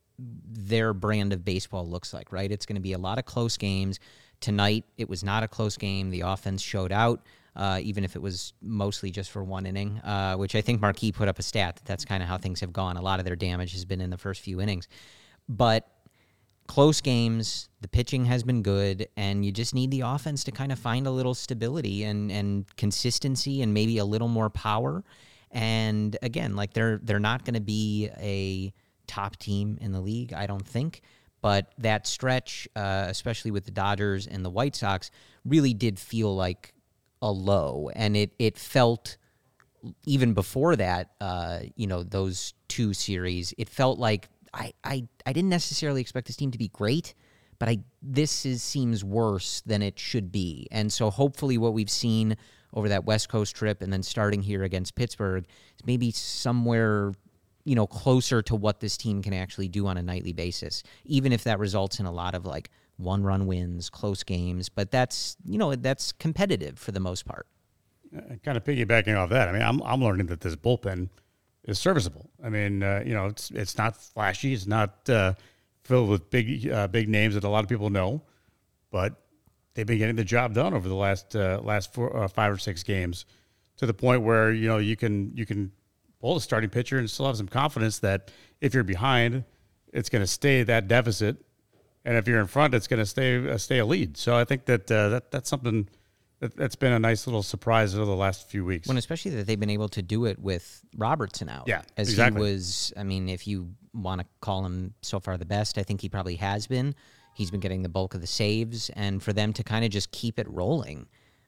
their brand of baseball looks like, right? It's going to be a lot of close games. Tonight, it was not a close game. The offense showed out, uh, even if it was mostly just for one inning, uh, which I think Marquis put up a stat that that's kind of how things have gone. A lot of their damage has been in the first few innings. But close games, the pitching has been good, and you just need the offense to kind of find a little stability and, and consistency and maybe a little more power. And again, like they're they're not going to be a top team in the league, I don't think. But that stretch, uh, especially with the Dodgers and the White Sox, really did feel like a low. And it, it felt, even before that, uh, you know, those two series, it felt like I, I, I didn't necessarily expect this team to be great, but I this is seems worse than it should be. And so hopefully what we've seen over that West Coast trip and then starting here against Pittsburgh is maybe somewhere, you know, closer to what this team can actually do on a nightly basis, even if that results in a lot of like one-run wins, close games. But that's, you know, that's competitive for the most part. Uh, kind of piggybacking off that, I mean, I'm I'm learning that this bullpen is serviceable. I mean, uh, you know, it's it's not flashy, it's not uh, filled with big uh, big names that a lot of people know, but they've been getting the job done over the last uh, last four, uh, five or six games, to the point where you know you can you can. pull the starting pitcher and still have some confidence that if you're behind, it's going to stay that deficit, and if you're in front, it's going to stay uh, stay a lead. So I think that uh, that that's something that, that's been a nice little surprise over the last few weeks. Well, especially that they've been able to do it with Robertson out. Yeah, as exactly. he was. I mean, if you want to call him so far the best, I think he probably has been. He's been getting the bulk of the saves, and for them to kind of just keep it rolling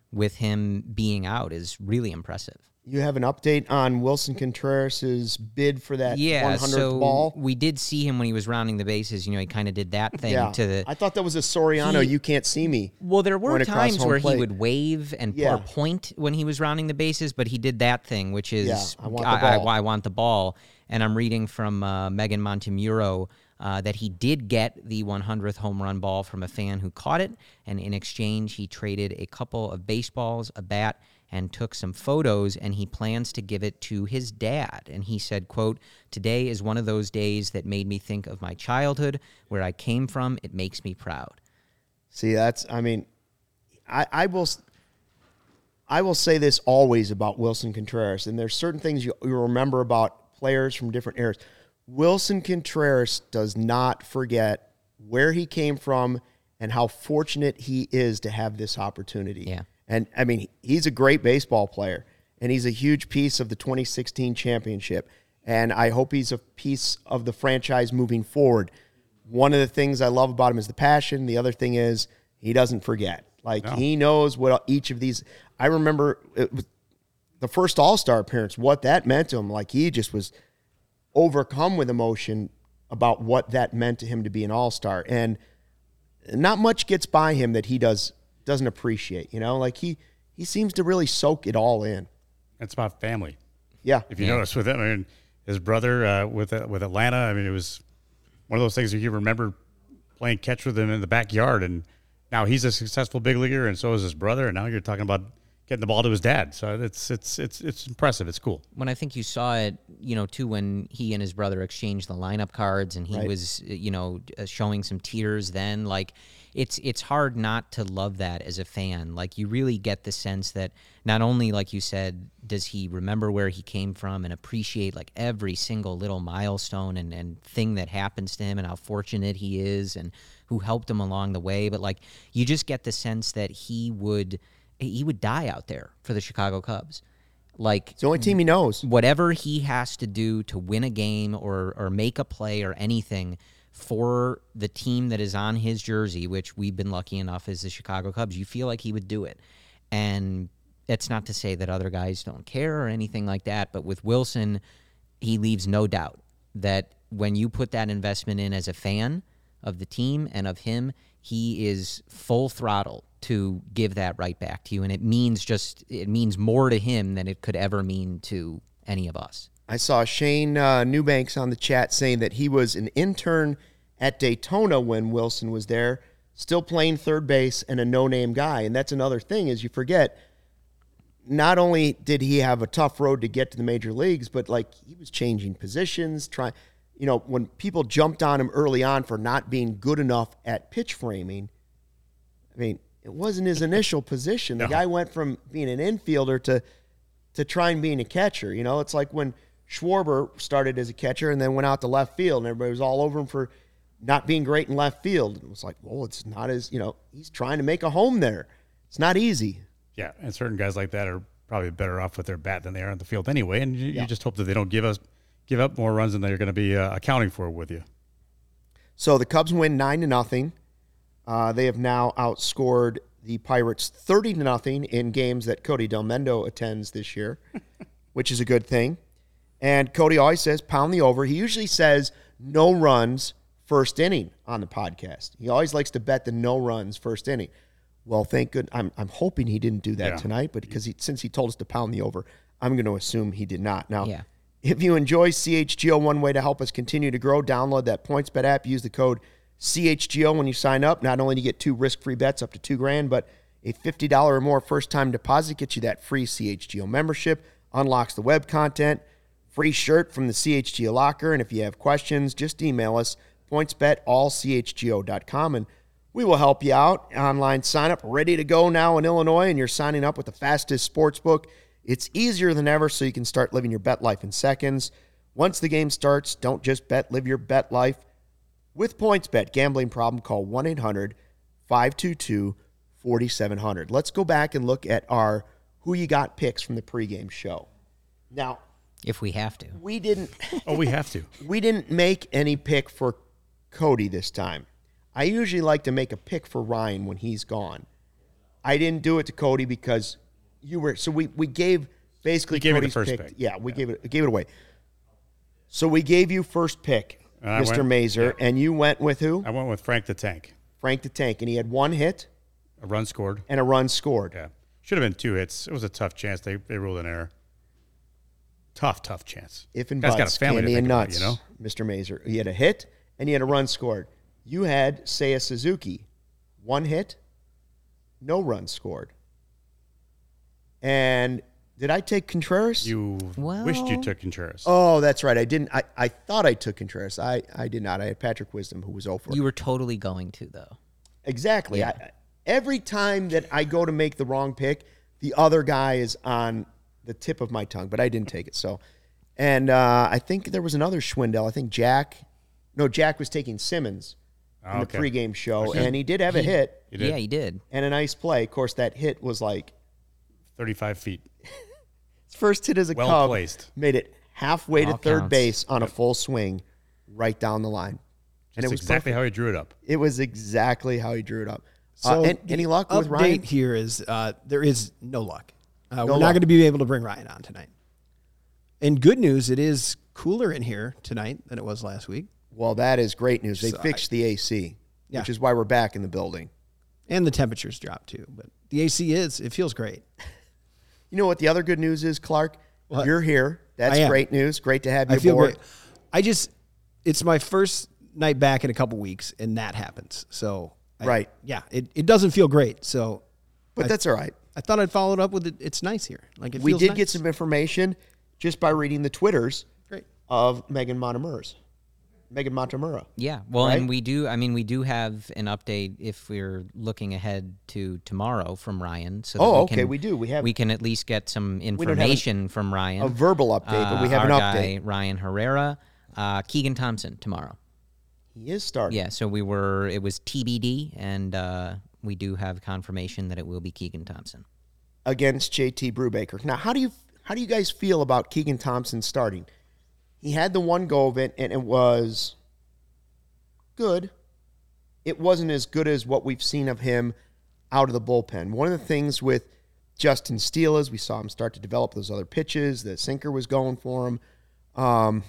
with him being out is really impressive. You have an update on Wilson Contreras' bid for that yeah, one hundredth so ball? We did see him when he was rounding the bases. You know, he kind of did that thing Yeah. to the. I thought that was a Soriano, He- you can't see me. Well, there were going across times home where plate. he would wave and Yeah. or point when he was rounding the bases, but he did that thing, which is Yeah, I want the I, ball. I, I want the ball. And I'm reading from uh, Megan Montemuro uh, that he did get the one hundredth home run ball from a fan who caught it, and in exchange, he traded a couple of baseballs, a bat, and took some photos, and he plans to give it to his dad. And he said, quote, "Today is one of those days that made me think of my childhood, where I came from. It makes me proud." See, that's, I mean, I, I will I will say this always about Wilson Contreras, and there's certain things you, you remember about players from different eras. Wilson Contreras does not forget where he came from and how fortunate he is to have this opportunity. Yeah. And, I mean, he's a great baseball player, and he's a huge piece of the twenty sixteen championship, and I hope he's a piece of the franchise moving forward. One of the things I love about him is the passion. The other thing is he doesn't forget. Like, No. he knows what each of these – I remember it was the first All-Star appearance, what that meant to him. Like, he just was overcome with emotion about what that meant to him to be an All-Star. And not much gets by him that he does – doesn't appreciate, you know, like he he seems to really soak it all in. It's about family. Yeah. If you Yeah. notice with him, I mean, his brother uh, with uh, with Atlanta, I mean, it was one of those things that you remember playing catch with him in the backyard, and now he's a successful big leaguer, and so is his brother, and now you're talking about getting the ball to his dad. So it's it's it's it's impressive. It's cool. When I think you saw it, you know, too, when he and his brother exchanged the lineup cards, and he Right. was, you know, uh, showing some tears. Then, like, it's it's hard not to love that as a fan. Like, you really get the sense that not only, like you said, does he remember where he came from and appreciate like every single little milestone and and thing that happens to him and how fortunate he is and who helped him along the way, but like you just get the sense that he would. He would die out there for the Chicago Cubs. Like, It's the only team he knows. whatever he has to do to win a game or or make a play or anything for the team that is on his jersey, which we've been lucky enough is the Chicago Cubs, you feel like he would do it. And it's not to say that other guys don't care or anything like that, but with Wilson, he leaves no doubt that when you put that investment in as a fan of the team and of him, he is full throttle to give that right back to you. And it means just, it means more to him than it could ever mean to any of us. I saw Shane uh, Newbanks on the chat saying that he was an intern at Daytona when Wilson was there, still playing third base and a no-name guy. And that's another thing is you forget, not only did he have a tough road to get to the major leagues, but like he was changing positions, trying, you know, when people jumped on him early on for not being good enough at pitch framing, I mean, it wasn't his initial position. The No. guy went from being an infielder to to trying being a catcher. You know, it's like when Schwarber started as a catcher and then went out to left field, and everybody was all over him for not being great in left field. And it was like, well, it's not as, you know, he's trying to make a home there. It's not easy. Yeah, and certain guys like that are probably better off with their bat than they are on the field anyway. And you, Yeah. you just hope that they don't give us give up more runs than they're going to be uh, accounting for with you. So the Cubs win nine to nothing. Uh, they have now outscored the Pirates thirty to nothing in games that Cody Del Mendo attends this year, which is a good thing. And Cody always says pound the over. He usually says no runs first inning on the podcast. He always likes to bet the no runs first inning. Well, thank good. I'm I'm hoping he didn't do that Yeah. tonight, but because he, since he told us to pound the over, I'm going to assume he did not. Now, Yeah. if you enjoy C H G O, one way to help us continue to grow, download that PointsBet app. Use the code C H G O when you sign up. Not only do you get two risk-free bets up to two grand, but a fifty dollars or more first-time deposit gets you that free C H G O membership, unlocks the web content, free shirt from the C H G O locker. And if you have questions, just email us, pointsbet all c h g o dot com, and we will help you out. Online sign-up ready to go now in Illinois, and you're signing up with the fastest sports book. It's easier than ever, so you can start living your bet life in seconds. Once the game starts, don't just bet, live your bet life. With PointsBet, gambling problem, call one eight hundred five two two four seven zero zero. Let's go back and look at our Who You Got picks from the pregame show. Now, If we have to. we didn't Oh, we have to. we didn't make any pick for Cody this time. I usually like to make a pick for Ryan when he's gone. I didn't do it to Cody because you were. So we we gave basically You gave it the Cody's first pick. pick. Yeah, we gave it gave it away. So we gave you first pick, And I Mister went- Mazer, yeah. and you went with who? I went with Frank the Tank. Frank the Tank, and he had one hit A run scored. and a run scored. Yeah. Should have been two hits. It was a tough chance. They they ruled an error. Tough, tough chance. If and Guy's got buts, a family to candy and think about, nuts, you know? Mister Mazer. He had a hit, and he had a run scored. You had Seiya Suzuki. One hit, no run scored. And did I take Contreras? You Well- wished you took Contreras. Oh, that's right. I didn't. I, I thought I took Contreras. I, I did not. I had Patrick Wisdom, who was oh for. You were totally going to, though. Exactly. Yeah. I, every time that I go to make the wrong pick, the other guy is on the tip of my tongue, but I didn't take it. So, and uh, I think there was another Schwindel. I think Jack, no, Jack was taking Simmons in Oh, okay. the pregame show, Okay. and he did have a hit You did? Yeah, he did. and a nice play. Of course, that hit was like thirty-five feet. his first hit as a Well Cub, placed. made it halfway to All third counts. base on a full swing, right down the line. And That's it was exactly perfect. how he drew it up. It was exactly how he drew it up. So uh, and, the any luck with update Ryan? here is uh, there is no luck. Uh, we're luck. not going to be able to bring Ryan on tonight. And good news, it is cooler in here tonight than it was last week. Well, that is great news. They So fixed the A C, Yeah. which is why we're back in the building. And the temperatures dropped too. But the A C is, it feels great. You know what the other good news is, Clark? What? You're here. That's I am. great news. Great to have you I feel aboard. great. I just, it's my first night back in a couple weeks, and that happens. So, I- Right. yeah, it, it doesn't feel great. So, But I- that's all right. I thought I'd follow it up with it. It's nice here. Like it We feels did nice. get some information just by reading the Twitters Great. of Megan Montemurro's. Megan Montemurro. Yeah. Well, Right? and we do, I mean, we do have an update if we're looking ahead to tomorrow from Ryan. So that Oh, we okay, can, we do. We have- we can at least get some don't have an- information from Ryan. a verbal update, but we have our an guy, update. Ryan Herrera, uh, Keegan Thompson tomorrow. He is starting. Yeah. So we were, it was T B D, and uh, we do have confirmation that it will be Keegan Thompson. Against J T Brubaker. Now, how do you how do you guys feel about Keegan Thompson starting? He had the one go of it, and it was good. It wasn't as good as what we've seen of him out of the bullpen. One of the things with Justin Steele is we saw him start to develop those other pitches. The sinker was going for him. Um,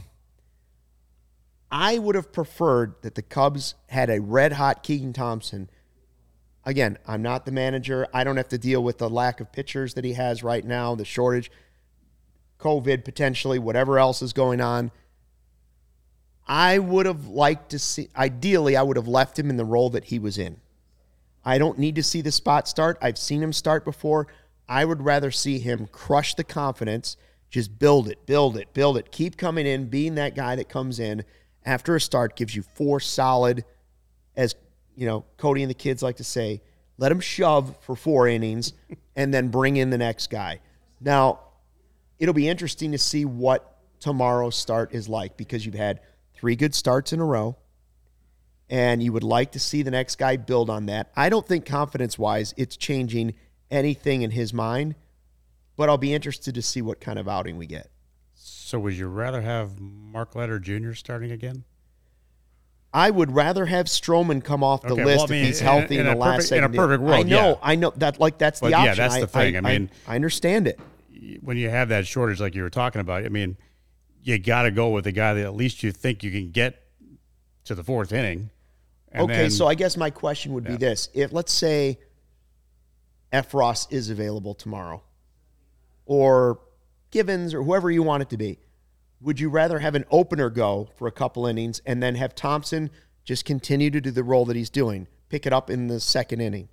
I would have preferred that the Cubs had a red-hot Keegan Thompson. Again, I'm not the manager. I don't have to deal with the lack of pitchers that he has right now, the shortage, COVID potentially, whatever else is going on. I would have liked to see, ideally, I would have left him in the role that he was in. I don't need to see the spot start. I've seen him start before. I would rather see him crush the confidence, just build it, build it, build it, keep coming in, being that guy that comes in after a start, gives you four solid, as you know, Cody and the kids like to say, let him shove for four innings and then bring in the next guy. Now, it'll be interesting to see what tomorrow's start is like because you've had three good starts in a row, and you would like to see the next guy build on that. I don't think confidence-wise it's changing anything in his mind, but I'll be interested to see what kind of outing we get. So would you rather have Mark Letter Junior starting again? I would rather have Stroman come off the Okay, list well, I mean, if he's in- healthy in, in the a last perfect- in a second. perfect world, I know, yeah. I know that. Like that's the But, yeah, option. that's the thing. I mean- I understand it. When you have that shortage like you were talking about, I mean, you got to go with the guy that at least you think you can get to the fourth inning. And Okay, then- so I guess my question would be Yeah. this: if let's say F. Ross is available tomorrow, or Givens, or whoever you want it to be, would you rather have an opener go for a couple innings and then have Thompson just continue to do the role that he's doing, pick it up in the second inning?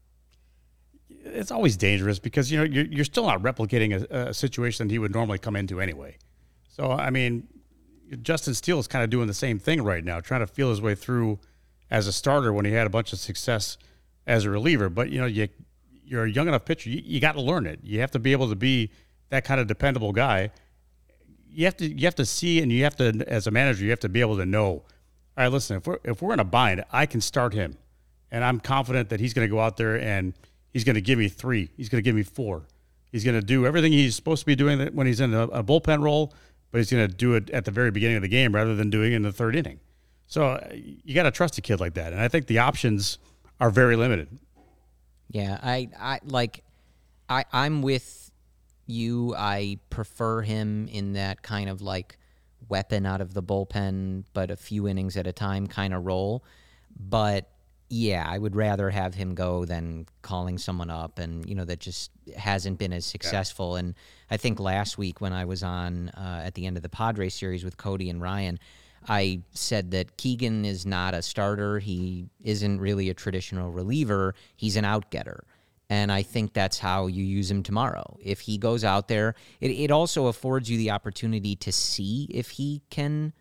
it's always dangerous because, you know, you're, you're still not replicating a, a situation that he would normally come into anyway. So, I mean, Justin Steele is kind of doing the same thing right now, trying to feel his way through as a starter when he had a bunch of success as a reliever. But, you know, you, you're a young enough pitcher. You, you got to learn it. You have to be able to be that kind of dependable guy. You have to you have to see, and you have to, as a manager, you have to be able to know, all right, listen, if we're, if we're in a bind, I can start him. And I'm confident that he's going to go out there and he's going to give me three. He's going to give me four. He's going to do everything he's supposed to be doing when he's in a, a bullpen role, but he's going to do it at the very beginning of the game rather than doing it in the third inning. So uh, you got to trust a kid like that. And I think the options are very limited. Yeah, I, I like, I, I'm with you. I prefer him in that kind of like weapon out of the bullpen, but a few innings at a time kind of role. But yeah, I would rather have him go than calling someone up, and you know that just hasn't been as successful. Yeah. And I think last week when I was on uh, at the end of the Padres series with Cody and Ryan, I said that Keegan is not a starter. He isn't really a traditional reliever. He's an out-getter. And I think that's how you use him tomorrow. If he goes out there, it, it also affords you the opportunity to see if he can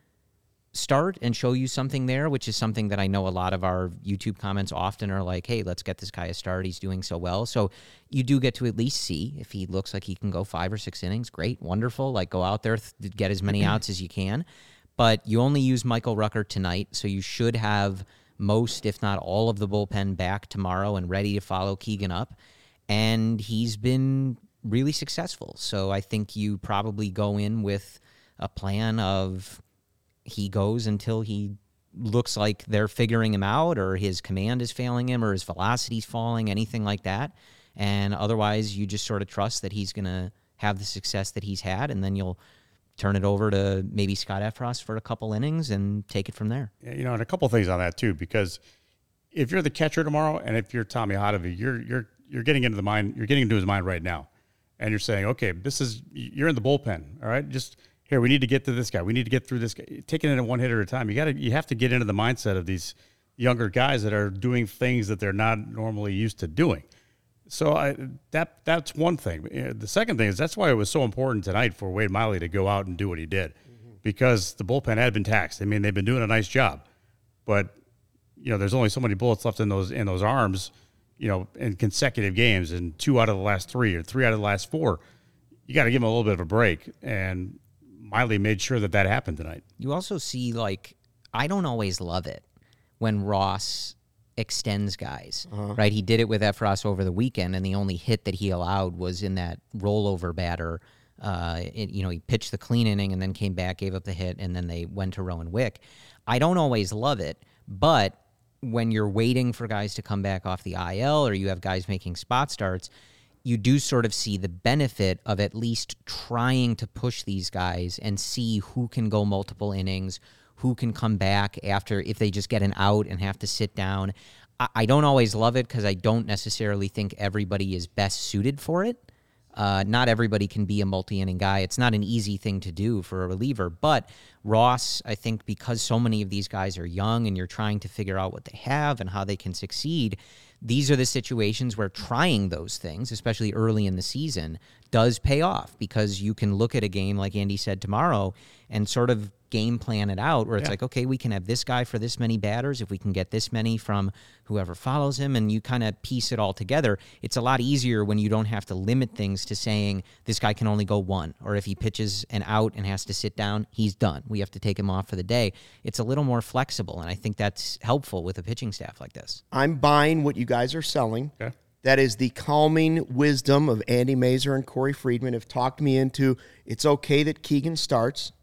start and show you something there, which is something that I know a lot of our YouTube comments often are like, hey, let's get this guy a start. He's doing so well. So you do get to at least see if he looks like he can go five or six innings. Great, wonderful. Like go out there, th- get as many outs as you can. But you only use Michael Rucker tonight, so you should have most, if not all, of the bullpen back tomorrow and ready to follow Keegan up. And he's been really successful. So I think you probably go in with a plan of he goes until he looks like they're figuring him out or his command is failing him or his velocity's falling, anything like that. And otherwise, you just sort of trust that he's going to have the success that he's had, and then you'll turn it over to maybe Scott Effross for a couple innings and take it from there. Yeah, you know, and a couple things on that too, because if you're the catcher tomorrow and if you're Tommy Hotovy, you're you're you're getting into the mind, you're getting into his mind right now, and you're saying, okay, this is you're in the bullpen, all right, just here we need to get to this guy, we need to get through this guy, taking it one hitter at a time. You got to you have to get into the mindset of these younger guys that are doing things that they're not normally used to doing. So I, that that's one thing. The second thing is that's why it was so important tonight for Wade Miley to go out and do what he did, mm-hmm. because the bullpen had been taxed. I mean, they've been doing a nice job, but you know, there's only so many bullets left in those in those arms, you know, in consecutive games, and two out of the last three or three out of the last four. You got to give them a little bit of a break, and Miley made sure that that happened tonight. You also see, like, I don't always love it when Ross extends guys, uh-huh. right? He did it with Effross over the weekend, and the only hit that he allowed was in that rollover batter. Uh, it, you know, he pitched the clean inning and then came back, gave up the hit, and then they went to Rowan Wick. I don't always love it, but when you're waiting for guys to come back off the I L or you have guys making spot starts, you do sort of see the benefit of at least trying to push these guys and see who can go multiple innings, who can come back after if they just get an out and have to sit down. I, I don't always love it because I don't necessarily think everybody is best suited for it. Uh, not everybody can be a multi-inning guy. It's not an easy thing to do for a reliever. But Ross, I think because so many of these guys are young and you're trying to figure out what they have and how they can succeed, these are the situations where trying those things, especially early in the season, does pay off because you can look at a game, like Andy said, tomorrow and sort of game plan it out where it's yeah. like, okay, we can have this guy for this many batters if we can get this many from whoever follows him, and you kind of piece it all together. It's a lot easier when you don't have to limit things to saying this guy can only go one, or if he pitches an out and has to sit down, he's done. We have to take him off for the day. It's a little more flexible, and I think that's helpful with a pitching staff like this. I'm buying what you guys are selling. Okay. That is the calming wisdom of Andy Mazer and Corey Friedman have talked me into it's okay that Keegan starts.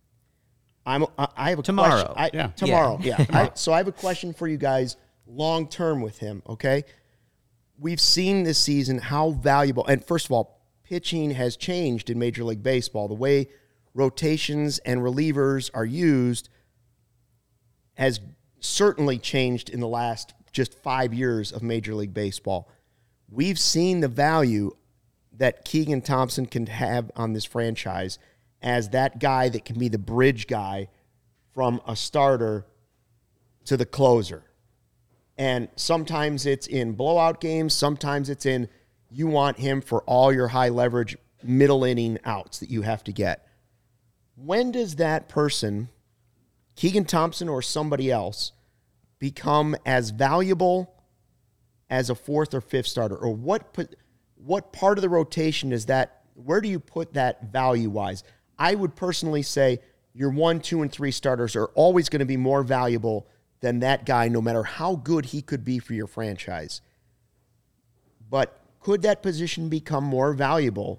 I'm, I have a tomorrow. question. I, yeah. Tomorrow, yeah. yeah. I, so I have a question for you guys long term with him, okay? We've seen this season how valuable, and first of all, pitching has changed in Major League Baseball. The way rotations and relievers are used has certainly changed in the last just five years of Major League Baseball. We've seen the value that Keegan Thompson can have on this franchise as that guy that can be the bridge guy from a starter to the closer. And sometimes it's in blowout games. Sometimes it's in you want him for all your high leverage middle inning outs that you have to get. When does that person, Keegan Thompson or somebody else, become as valuable as a fourth or fifth starter? Or what put, what part of the rotation is that, where do you put that value-wise? I would personally say your one, two, and three starters are always going to be more valuable than that guy, no matter how good he could be for your franchise. But could that position become more valuable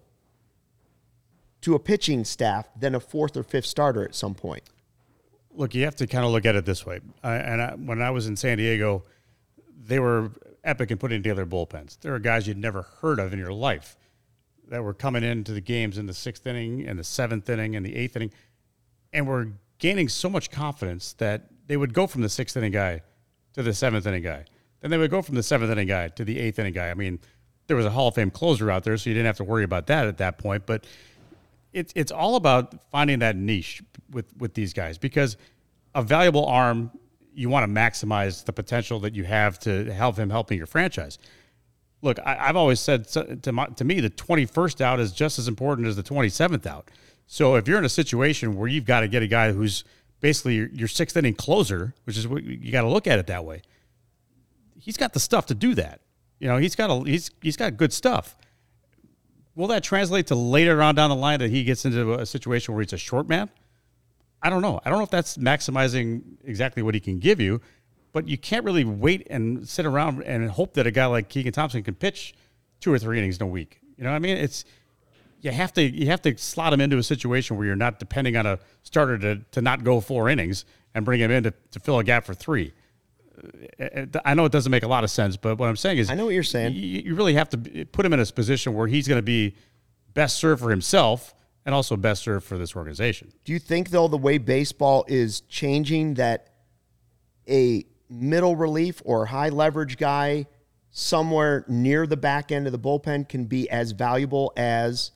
to a pitching staff than a fourth or fifth starter at some point? Look, you have to kind of look at it this way. I, and I, when I was in San Diego, they were epic in putting together bullpens. There are guys you'd never heard of in your life that were coming into the games in the sixth inning and the seventh inning and the eighth inning, and were gaining so much confidence that they would go from the sixth inning guy to the seventh inning guy. Then they would go from the seventh inning guy to the eighth inning guy. I mean, there was a Hall of Fame closer out there, so you didn't have to worry about that at that point. But it's it's all about finding that niche with, with these guys, because a valuable arm, you want to maximize the potential that you have to help him helping your franchise. Look, I, I've always said to, my, to me, the twenty-first out is just as important as the twenty-seventh out. So if you're in a situation where you've got to get a guy who's basically your, your sixth inning closer, which is what you got to look at it that way, he's got the stuff to do that. You know, he's got a he's he's got good stuff. Will that translate to later on down the line that he gets into a situation where he's a short man? I don't know. I don't know if that's maximizing exactly what he can give you, but you can't really wait and sit around and hope that a guy like Keegan Thompson can pitch two or three innings in a week. You know what I mean? It's you have to you have to slot him into a situation where you're not depending on a starter to to not go four innings and bring him in to, to fill a gap for three. I know it doesn't make a lot of sense, but what I'm saying is, I know what you're saying. You, you really have to put him in a position where he's going to be best served for himself and also best served for this organization. Do you think, though, the way baseball is changing, that a middle relief or high leverage guy somewhere near the back end of the bullpen can be as valuable as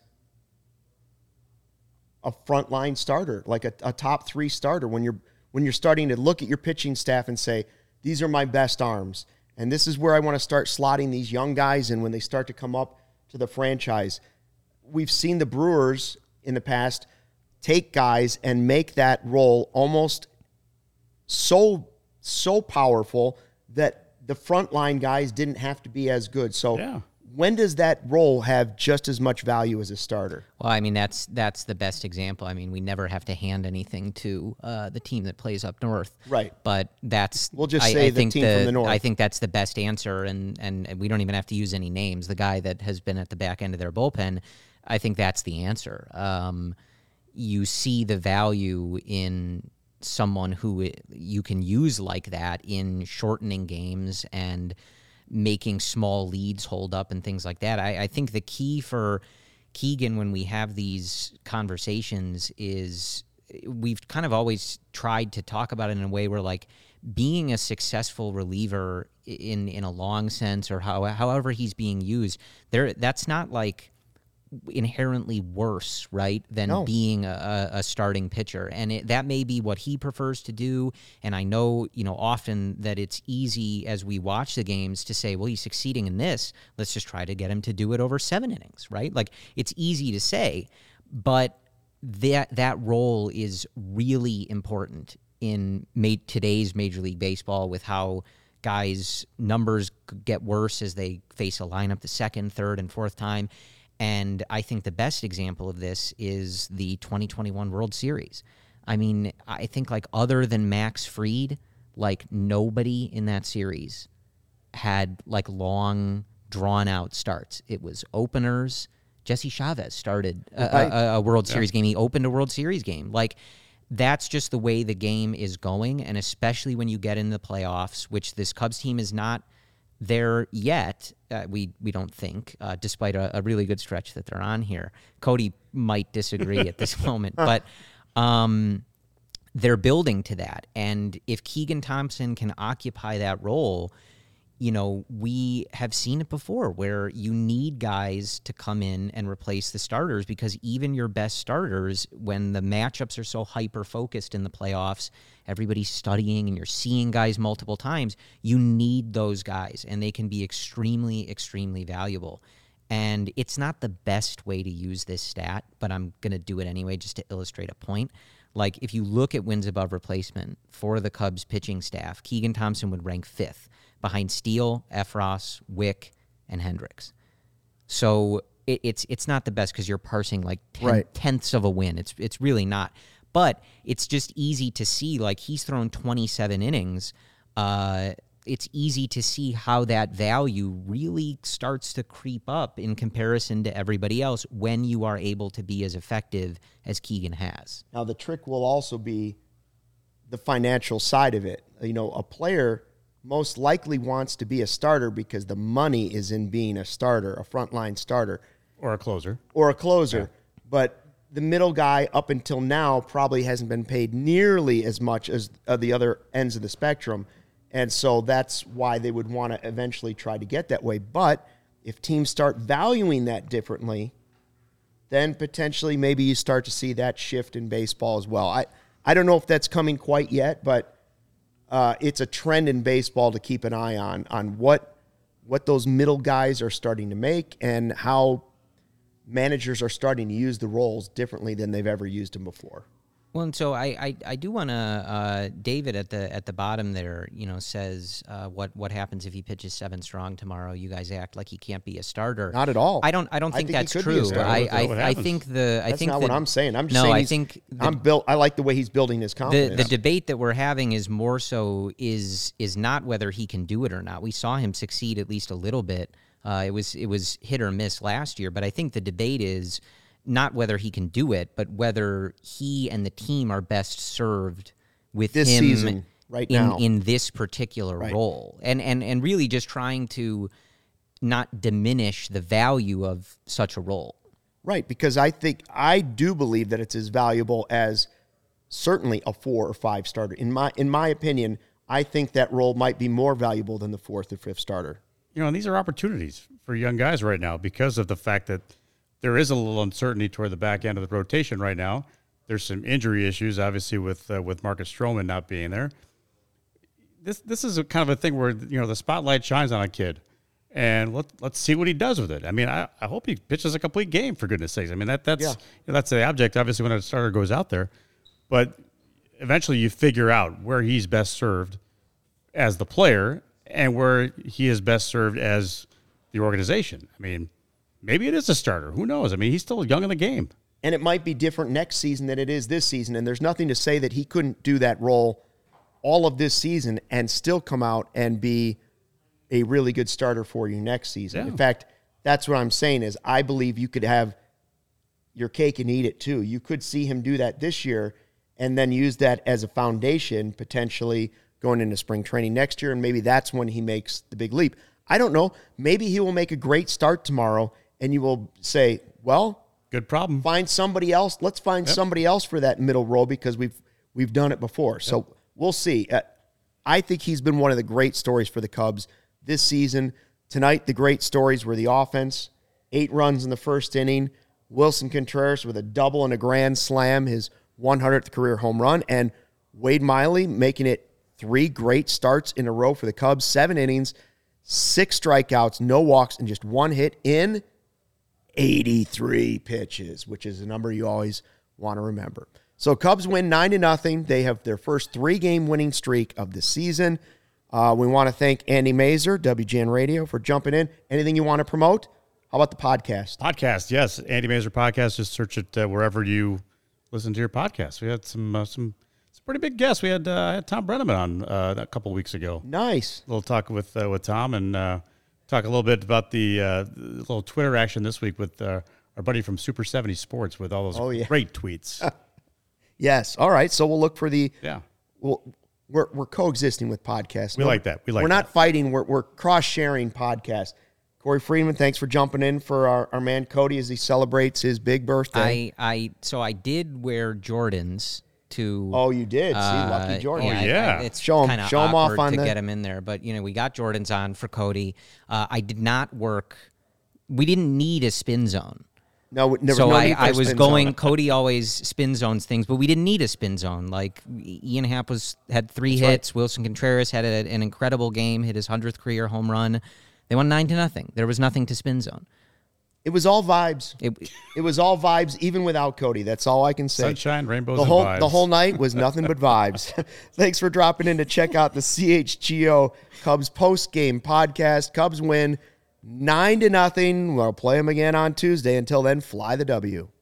a frontline starter, like a, a top three starter, when you're when you're starting to look at your pitching staff and say, these are my best arms, and this is where I want to start slotting these young guys in when they start to come up to the franchise. We've seen the Brewers in the past take guys and make that role almost so, so powerful that the frontline guys didn't have to be as good. So yeah. When does that role have just as much value as a starter? Well, I mean, that's that's the best example. I mean, we never have to hand anything to uh, the team that plays up north. Right. But that's... We'll just I, say I the think team the, from the north. I think that's the best answer, and, and we don't even have to use any names. The guy that has been at the back end of their bullpen, I think that's the answer. Um, you see the value in someone who you can use like that in shortening games and making small leads hold up and things like that. I, I think the key for Keegan when we have these conversations is we've kind of always tried to talk about it in a way where, like, being a successful reliever in in a long sense, or how, however he's being used, there that's not like inherently worse, right, than No. being a, a starting pitcher. And it, that may be what he prefers to do. And I know, you know, often that it's easy as we watch the games to say, well, he's succeeding in this. Let's just try to get him to do it over seven innings, right? Like, it's easy to say, but that that role is really important in ma- today's Major League Baseball, with how guys' numbers get worse as they face a lineup the second, third, and fourth time. And I think the best example of this is the twenty twenty-one World Series. I mean, I think, like, other than Max Fried, like, nobody in that series had, like, long, drawn-out starts. It was openers. Jesse Chavez started a, a, a World Series yeah. game. He opened a World Series game. Like, that's just the way the game is going, and especially when you get in the playoffs, which this Cubs team is not there yet, uh, we we don't think, uh, despite a, a really good stretch that they're on here. Cody might disagree at this moment, but um, they're building to that. And if Keegan Thompson can occupy that role, you know, we have seen it before where you need guys to come in and replace the starters, because even your best starters, when the matchups are so hyper-focused in the playoffs, everybody's studying and you're seeing guys multiple times, you need those guys, and they can be extremely, extremely valuable. And it's not the best way to use this stat, but I'm going to do it anyway just to illustrate a point. Like, if you look at wins above replacement for the Cubs pitching staff, Keegan Thompson would rank fifth, behind Steele, Efros, Wick, and Hendricks. So it, it's it's not the best because you're parsing like ten, right. tenths of a win. It's it's really not. But it's just easy to see, like, he's thrown twenty-seven innings. Uh, it's easy to see how that value really starts to creep up in comparison to everybody else when you are able to be as effective as Keegan has. Now, the trick will also be the financial side of it. You know, a player most likely wants to be a starter because the money is in being a starter, a frontline starter. Or a closer. Or a closer. Yeah. But the middle guy up until now probably hasn't been paid nearly as much as uh, the other ends of the spectrum. And so that's why they would want to eventually try to get that way. But if teams start valuing that differently, then potentially maybe you start to see that shift in baseball as well. I, I don't know if that's coming quite yet, but uh, it's a trend in baseball to keep an eye on, on what what those middle guys are starting to make and how managers are starting to use the roles differently than they've ever used them before. Well, and so I, I, I do want to. Uh, David at the at the bottom there, you know, says uh, what what happens if he pitches seven strong tomorrow? You guys act like he can't be a starter. Not at all. I don't. I don't I think, think he that's could be a true. starter. I Yeah, I, what I happens? think the. I That's think not the, what I'm saying. I'm just no, saying I he's- think the, I'm built. I like the way he's building his the confidence. the debate that we're having is more so is is not whether he can do it or not. We saw him succeed at least a little bit. Uh, it was it was hit or miss last year, but I think the debate is not whether he can do it, but whether he and the team are best served with This him season, right in, now. in this particular Right. role. And, and and really just trying to not diminish the value of such a role. Right, because I think I do believe that it's as valuable as certainly a four or five starter. In my in my opinion, I think that role might be more valuable than the fourth or fifth starter. You know, and these are opportunities for young guys right now because of the fact that there is a little uncertainty toward the back end of the rotation right now. There's some injury issues, obviously, with uh, with Marcus Stroman not being there. This this is a kind of a thing where, you know, the spotlight shines on a kid, and let let's see what he does with it. I mean, I, I hope he pitches a complete game, for goodness sakes. I mean, that that's Yeah. you know, that's the object, obviously, when a starter goes out there. But eventually, you figure out where he's best served as the player and where he is best served as the organization. I mean, maybe it is a starter. Who knows? I mean, he's still young in the game. And it might be different next season than it is this season. And there's nothing to say that he couldn't do that role all of this season and still come out and be a really good starter for you next season. Yeah. In fact, that's what I'm saying is I believe you could have your cake and eat it too. You could see him do that this year and then use that as a foundation potentially going into spring training next year. And maybe that's when he makes the big leap. I don't know. Maybe he will make a great start tomorrow and you will say, well, Good problem. find somebody else. Let's find Yep. somebody else for that middle role because we've we've done it before. So we'll see. Uh, I think he's been one of the great stories for the Cubs this season. Tonight, the great stories were the offense. Eight runs in the first inning. Wilson Contreras with a double and a grand slam, his one hundredth career home run. And Wade Miley making it three great starts in a row for the Cubs. Seven innings, six strikeouts, no walks, and just one hit in eighty-three pitches, which is a number you always want to remember. So Cubs win nine to nothing. They have their first three-game winning streak of the season. Uh, we want to thank Andy Mazer, W G N Radio, for jumping in. Anything you want to promote? How about the podcast? Podcast, yes. Andy Mazer podcast. Just search it uh, wherever you listen to your podcast. We had some uh, some some pretty big guests. We had uh, I had Tom Brenneman on uh, a couple of weeks ago. Nice. A little talk with uh, with Tom and uh, talk a little bit about the, uh, the little Twitter action this week with uh, our buddy from Super seventy Sports with all those Oh, yeah. great tweets. Yes. All right. So we'll look for the. Yeah. Well, we're we're coexisting with podcasts. We like that. We like We're not that. fighting. We're we're cross sharing podcasts. Corey Friedman, thanks for jumping in for our, our man Cody as he celebrates his big birthday. I, I so I did wear Jordans to. Oh, you did. See, lucky uh, Jordan. Oh, I- yeah. I- it's Show 'em- kinda show 'em off awkward on to the- get him in there, but you know we got Jordans on for Cody. Uh, I did not work. We didn't need a spin zone. No, there was so no I, need for I a was spin going. zone. Cody always spin zones things, but we didn't need a spin zone. Like Ian Happ was had three That's right. hits. Wilson Contreras had a, an incredible game, hit his hundredth career home run. They won nine to nothing. There was nothing to spin zone. It was all vibes. It, It was all vibes, even without Cody. That's all I can say. Sunshine, rainbows, the and whole vibes. the whole night was nothing but vibes. Thanks for dropping in to check out the C H G O Cubs post game podcast. Cubs win nine to nothing. We'll play them again on Tuesday. Until then, fly the W.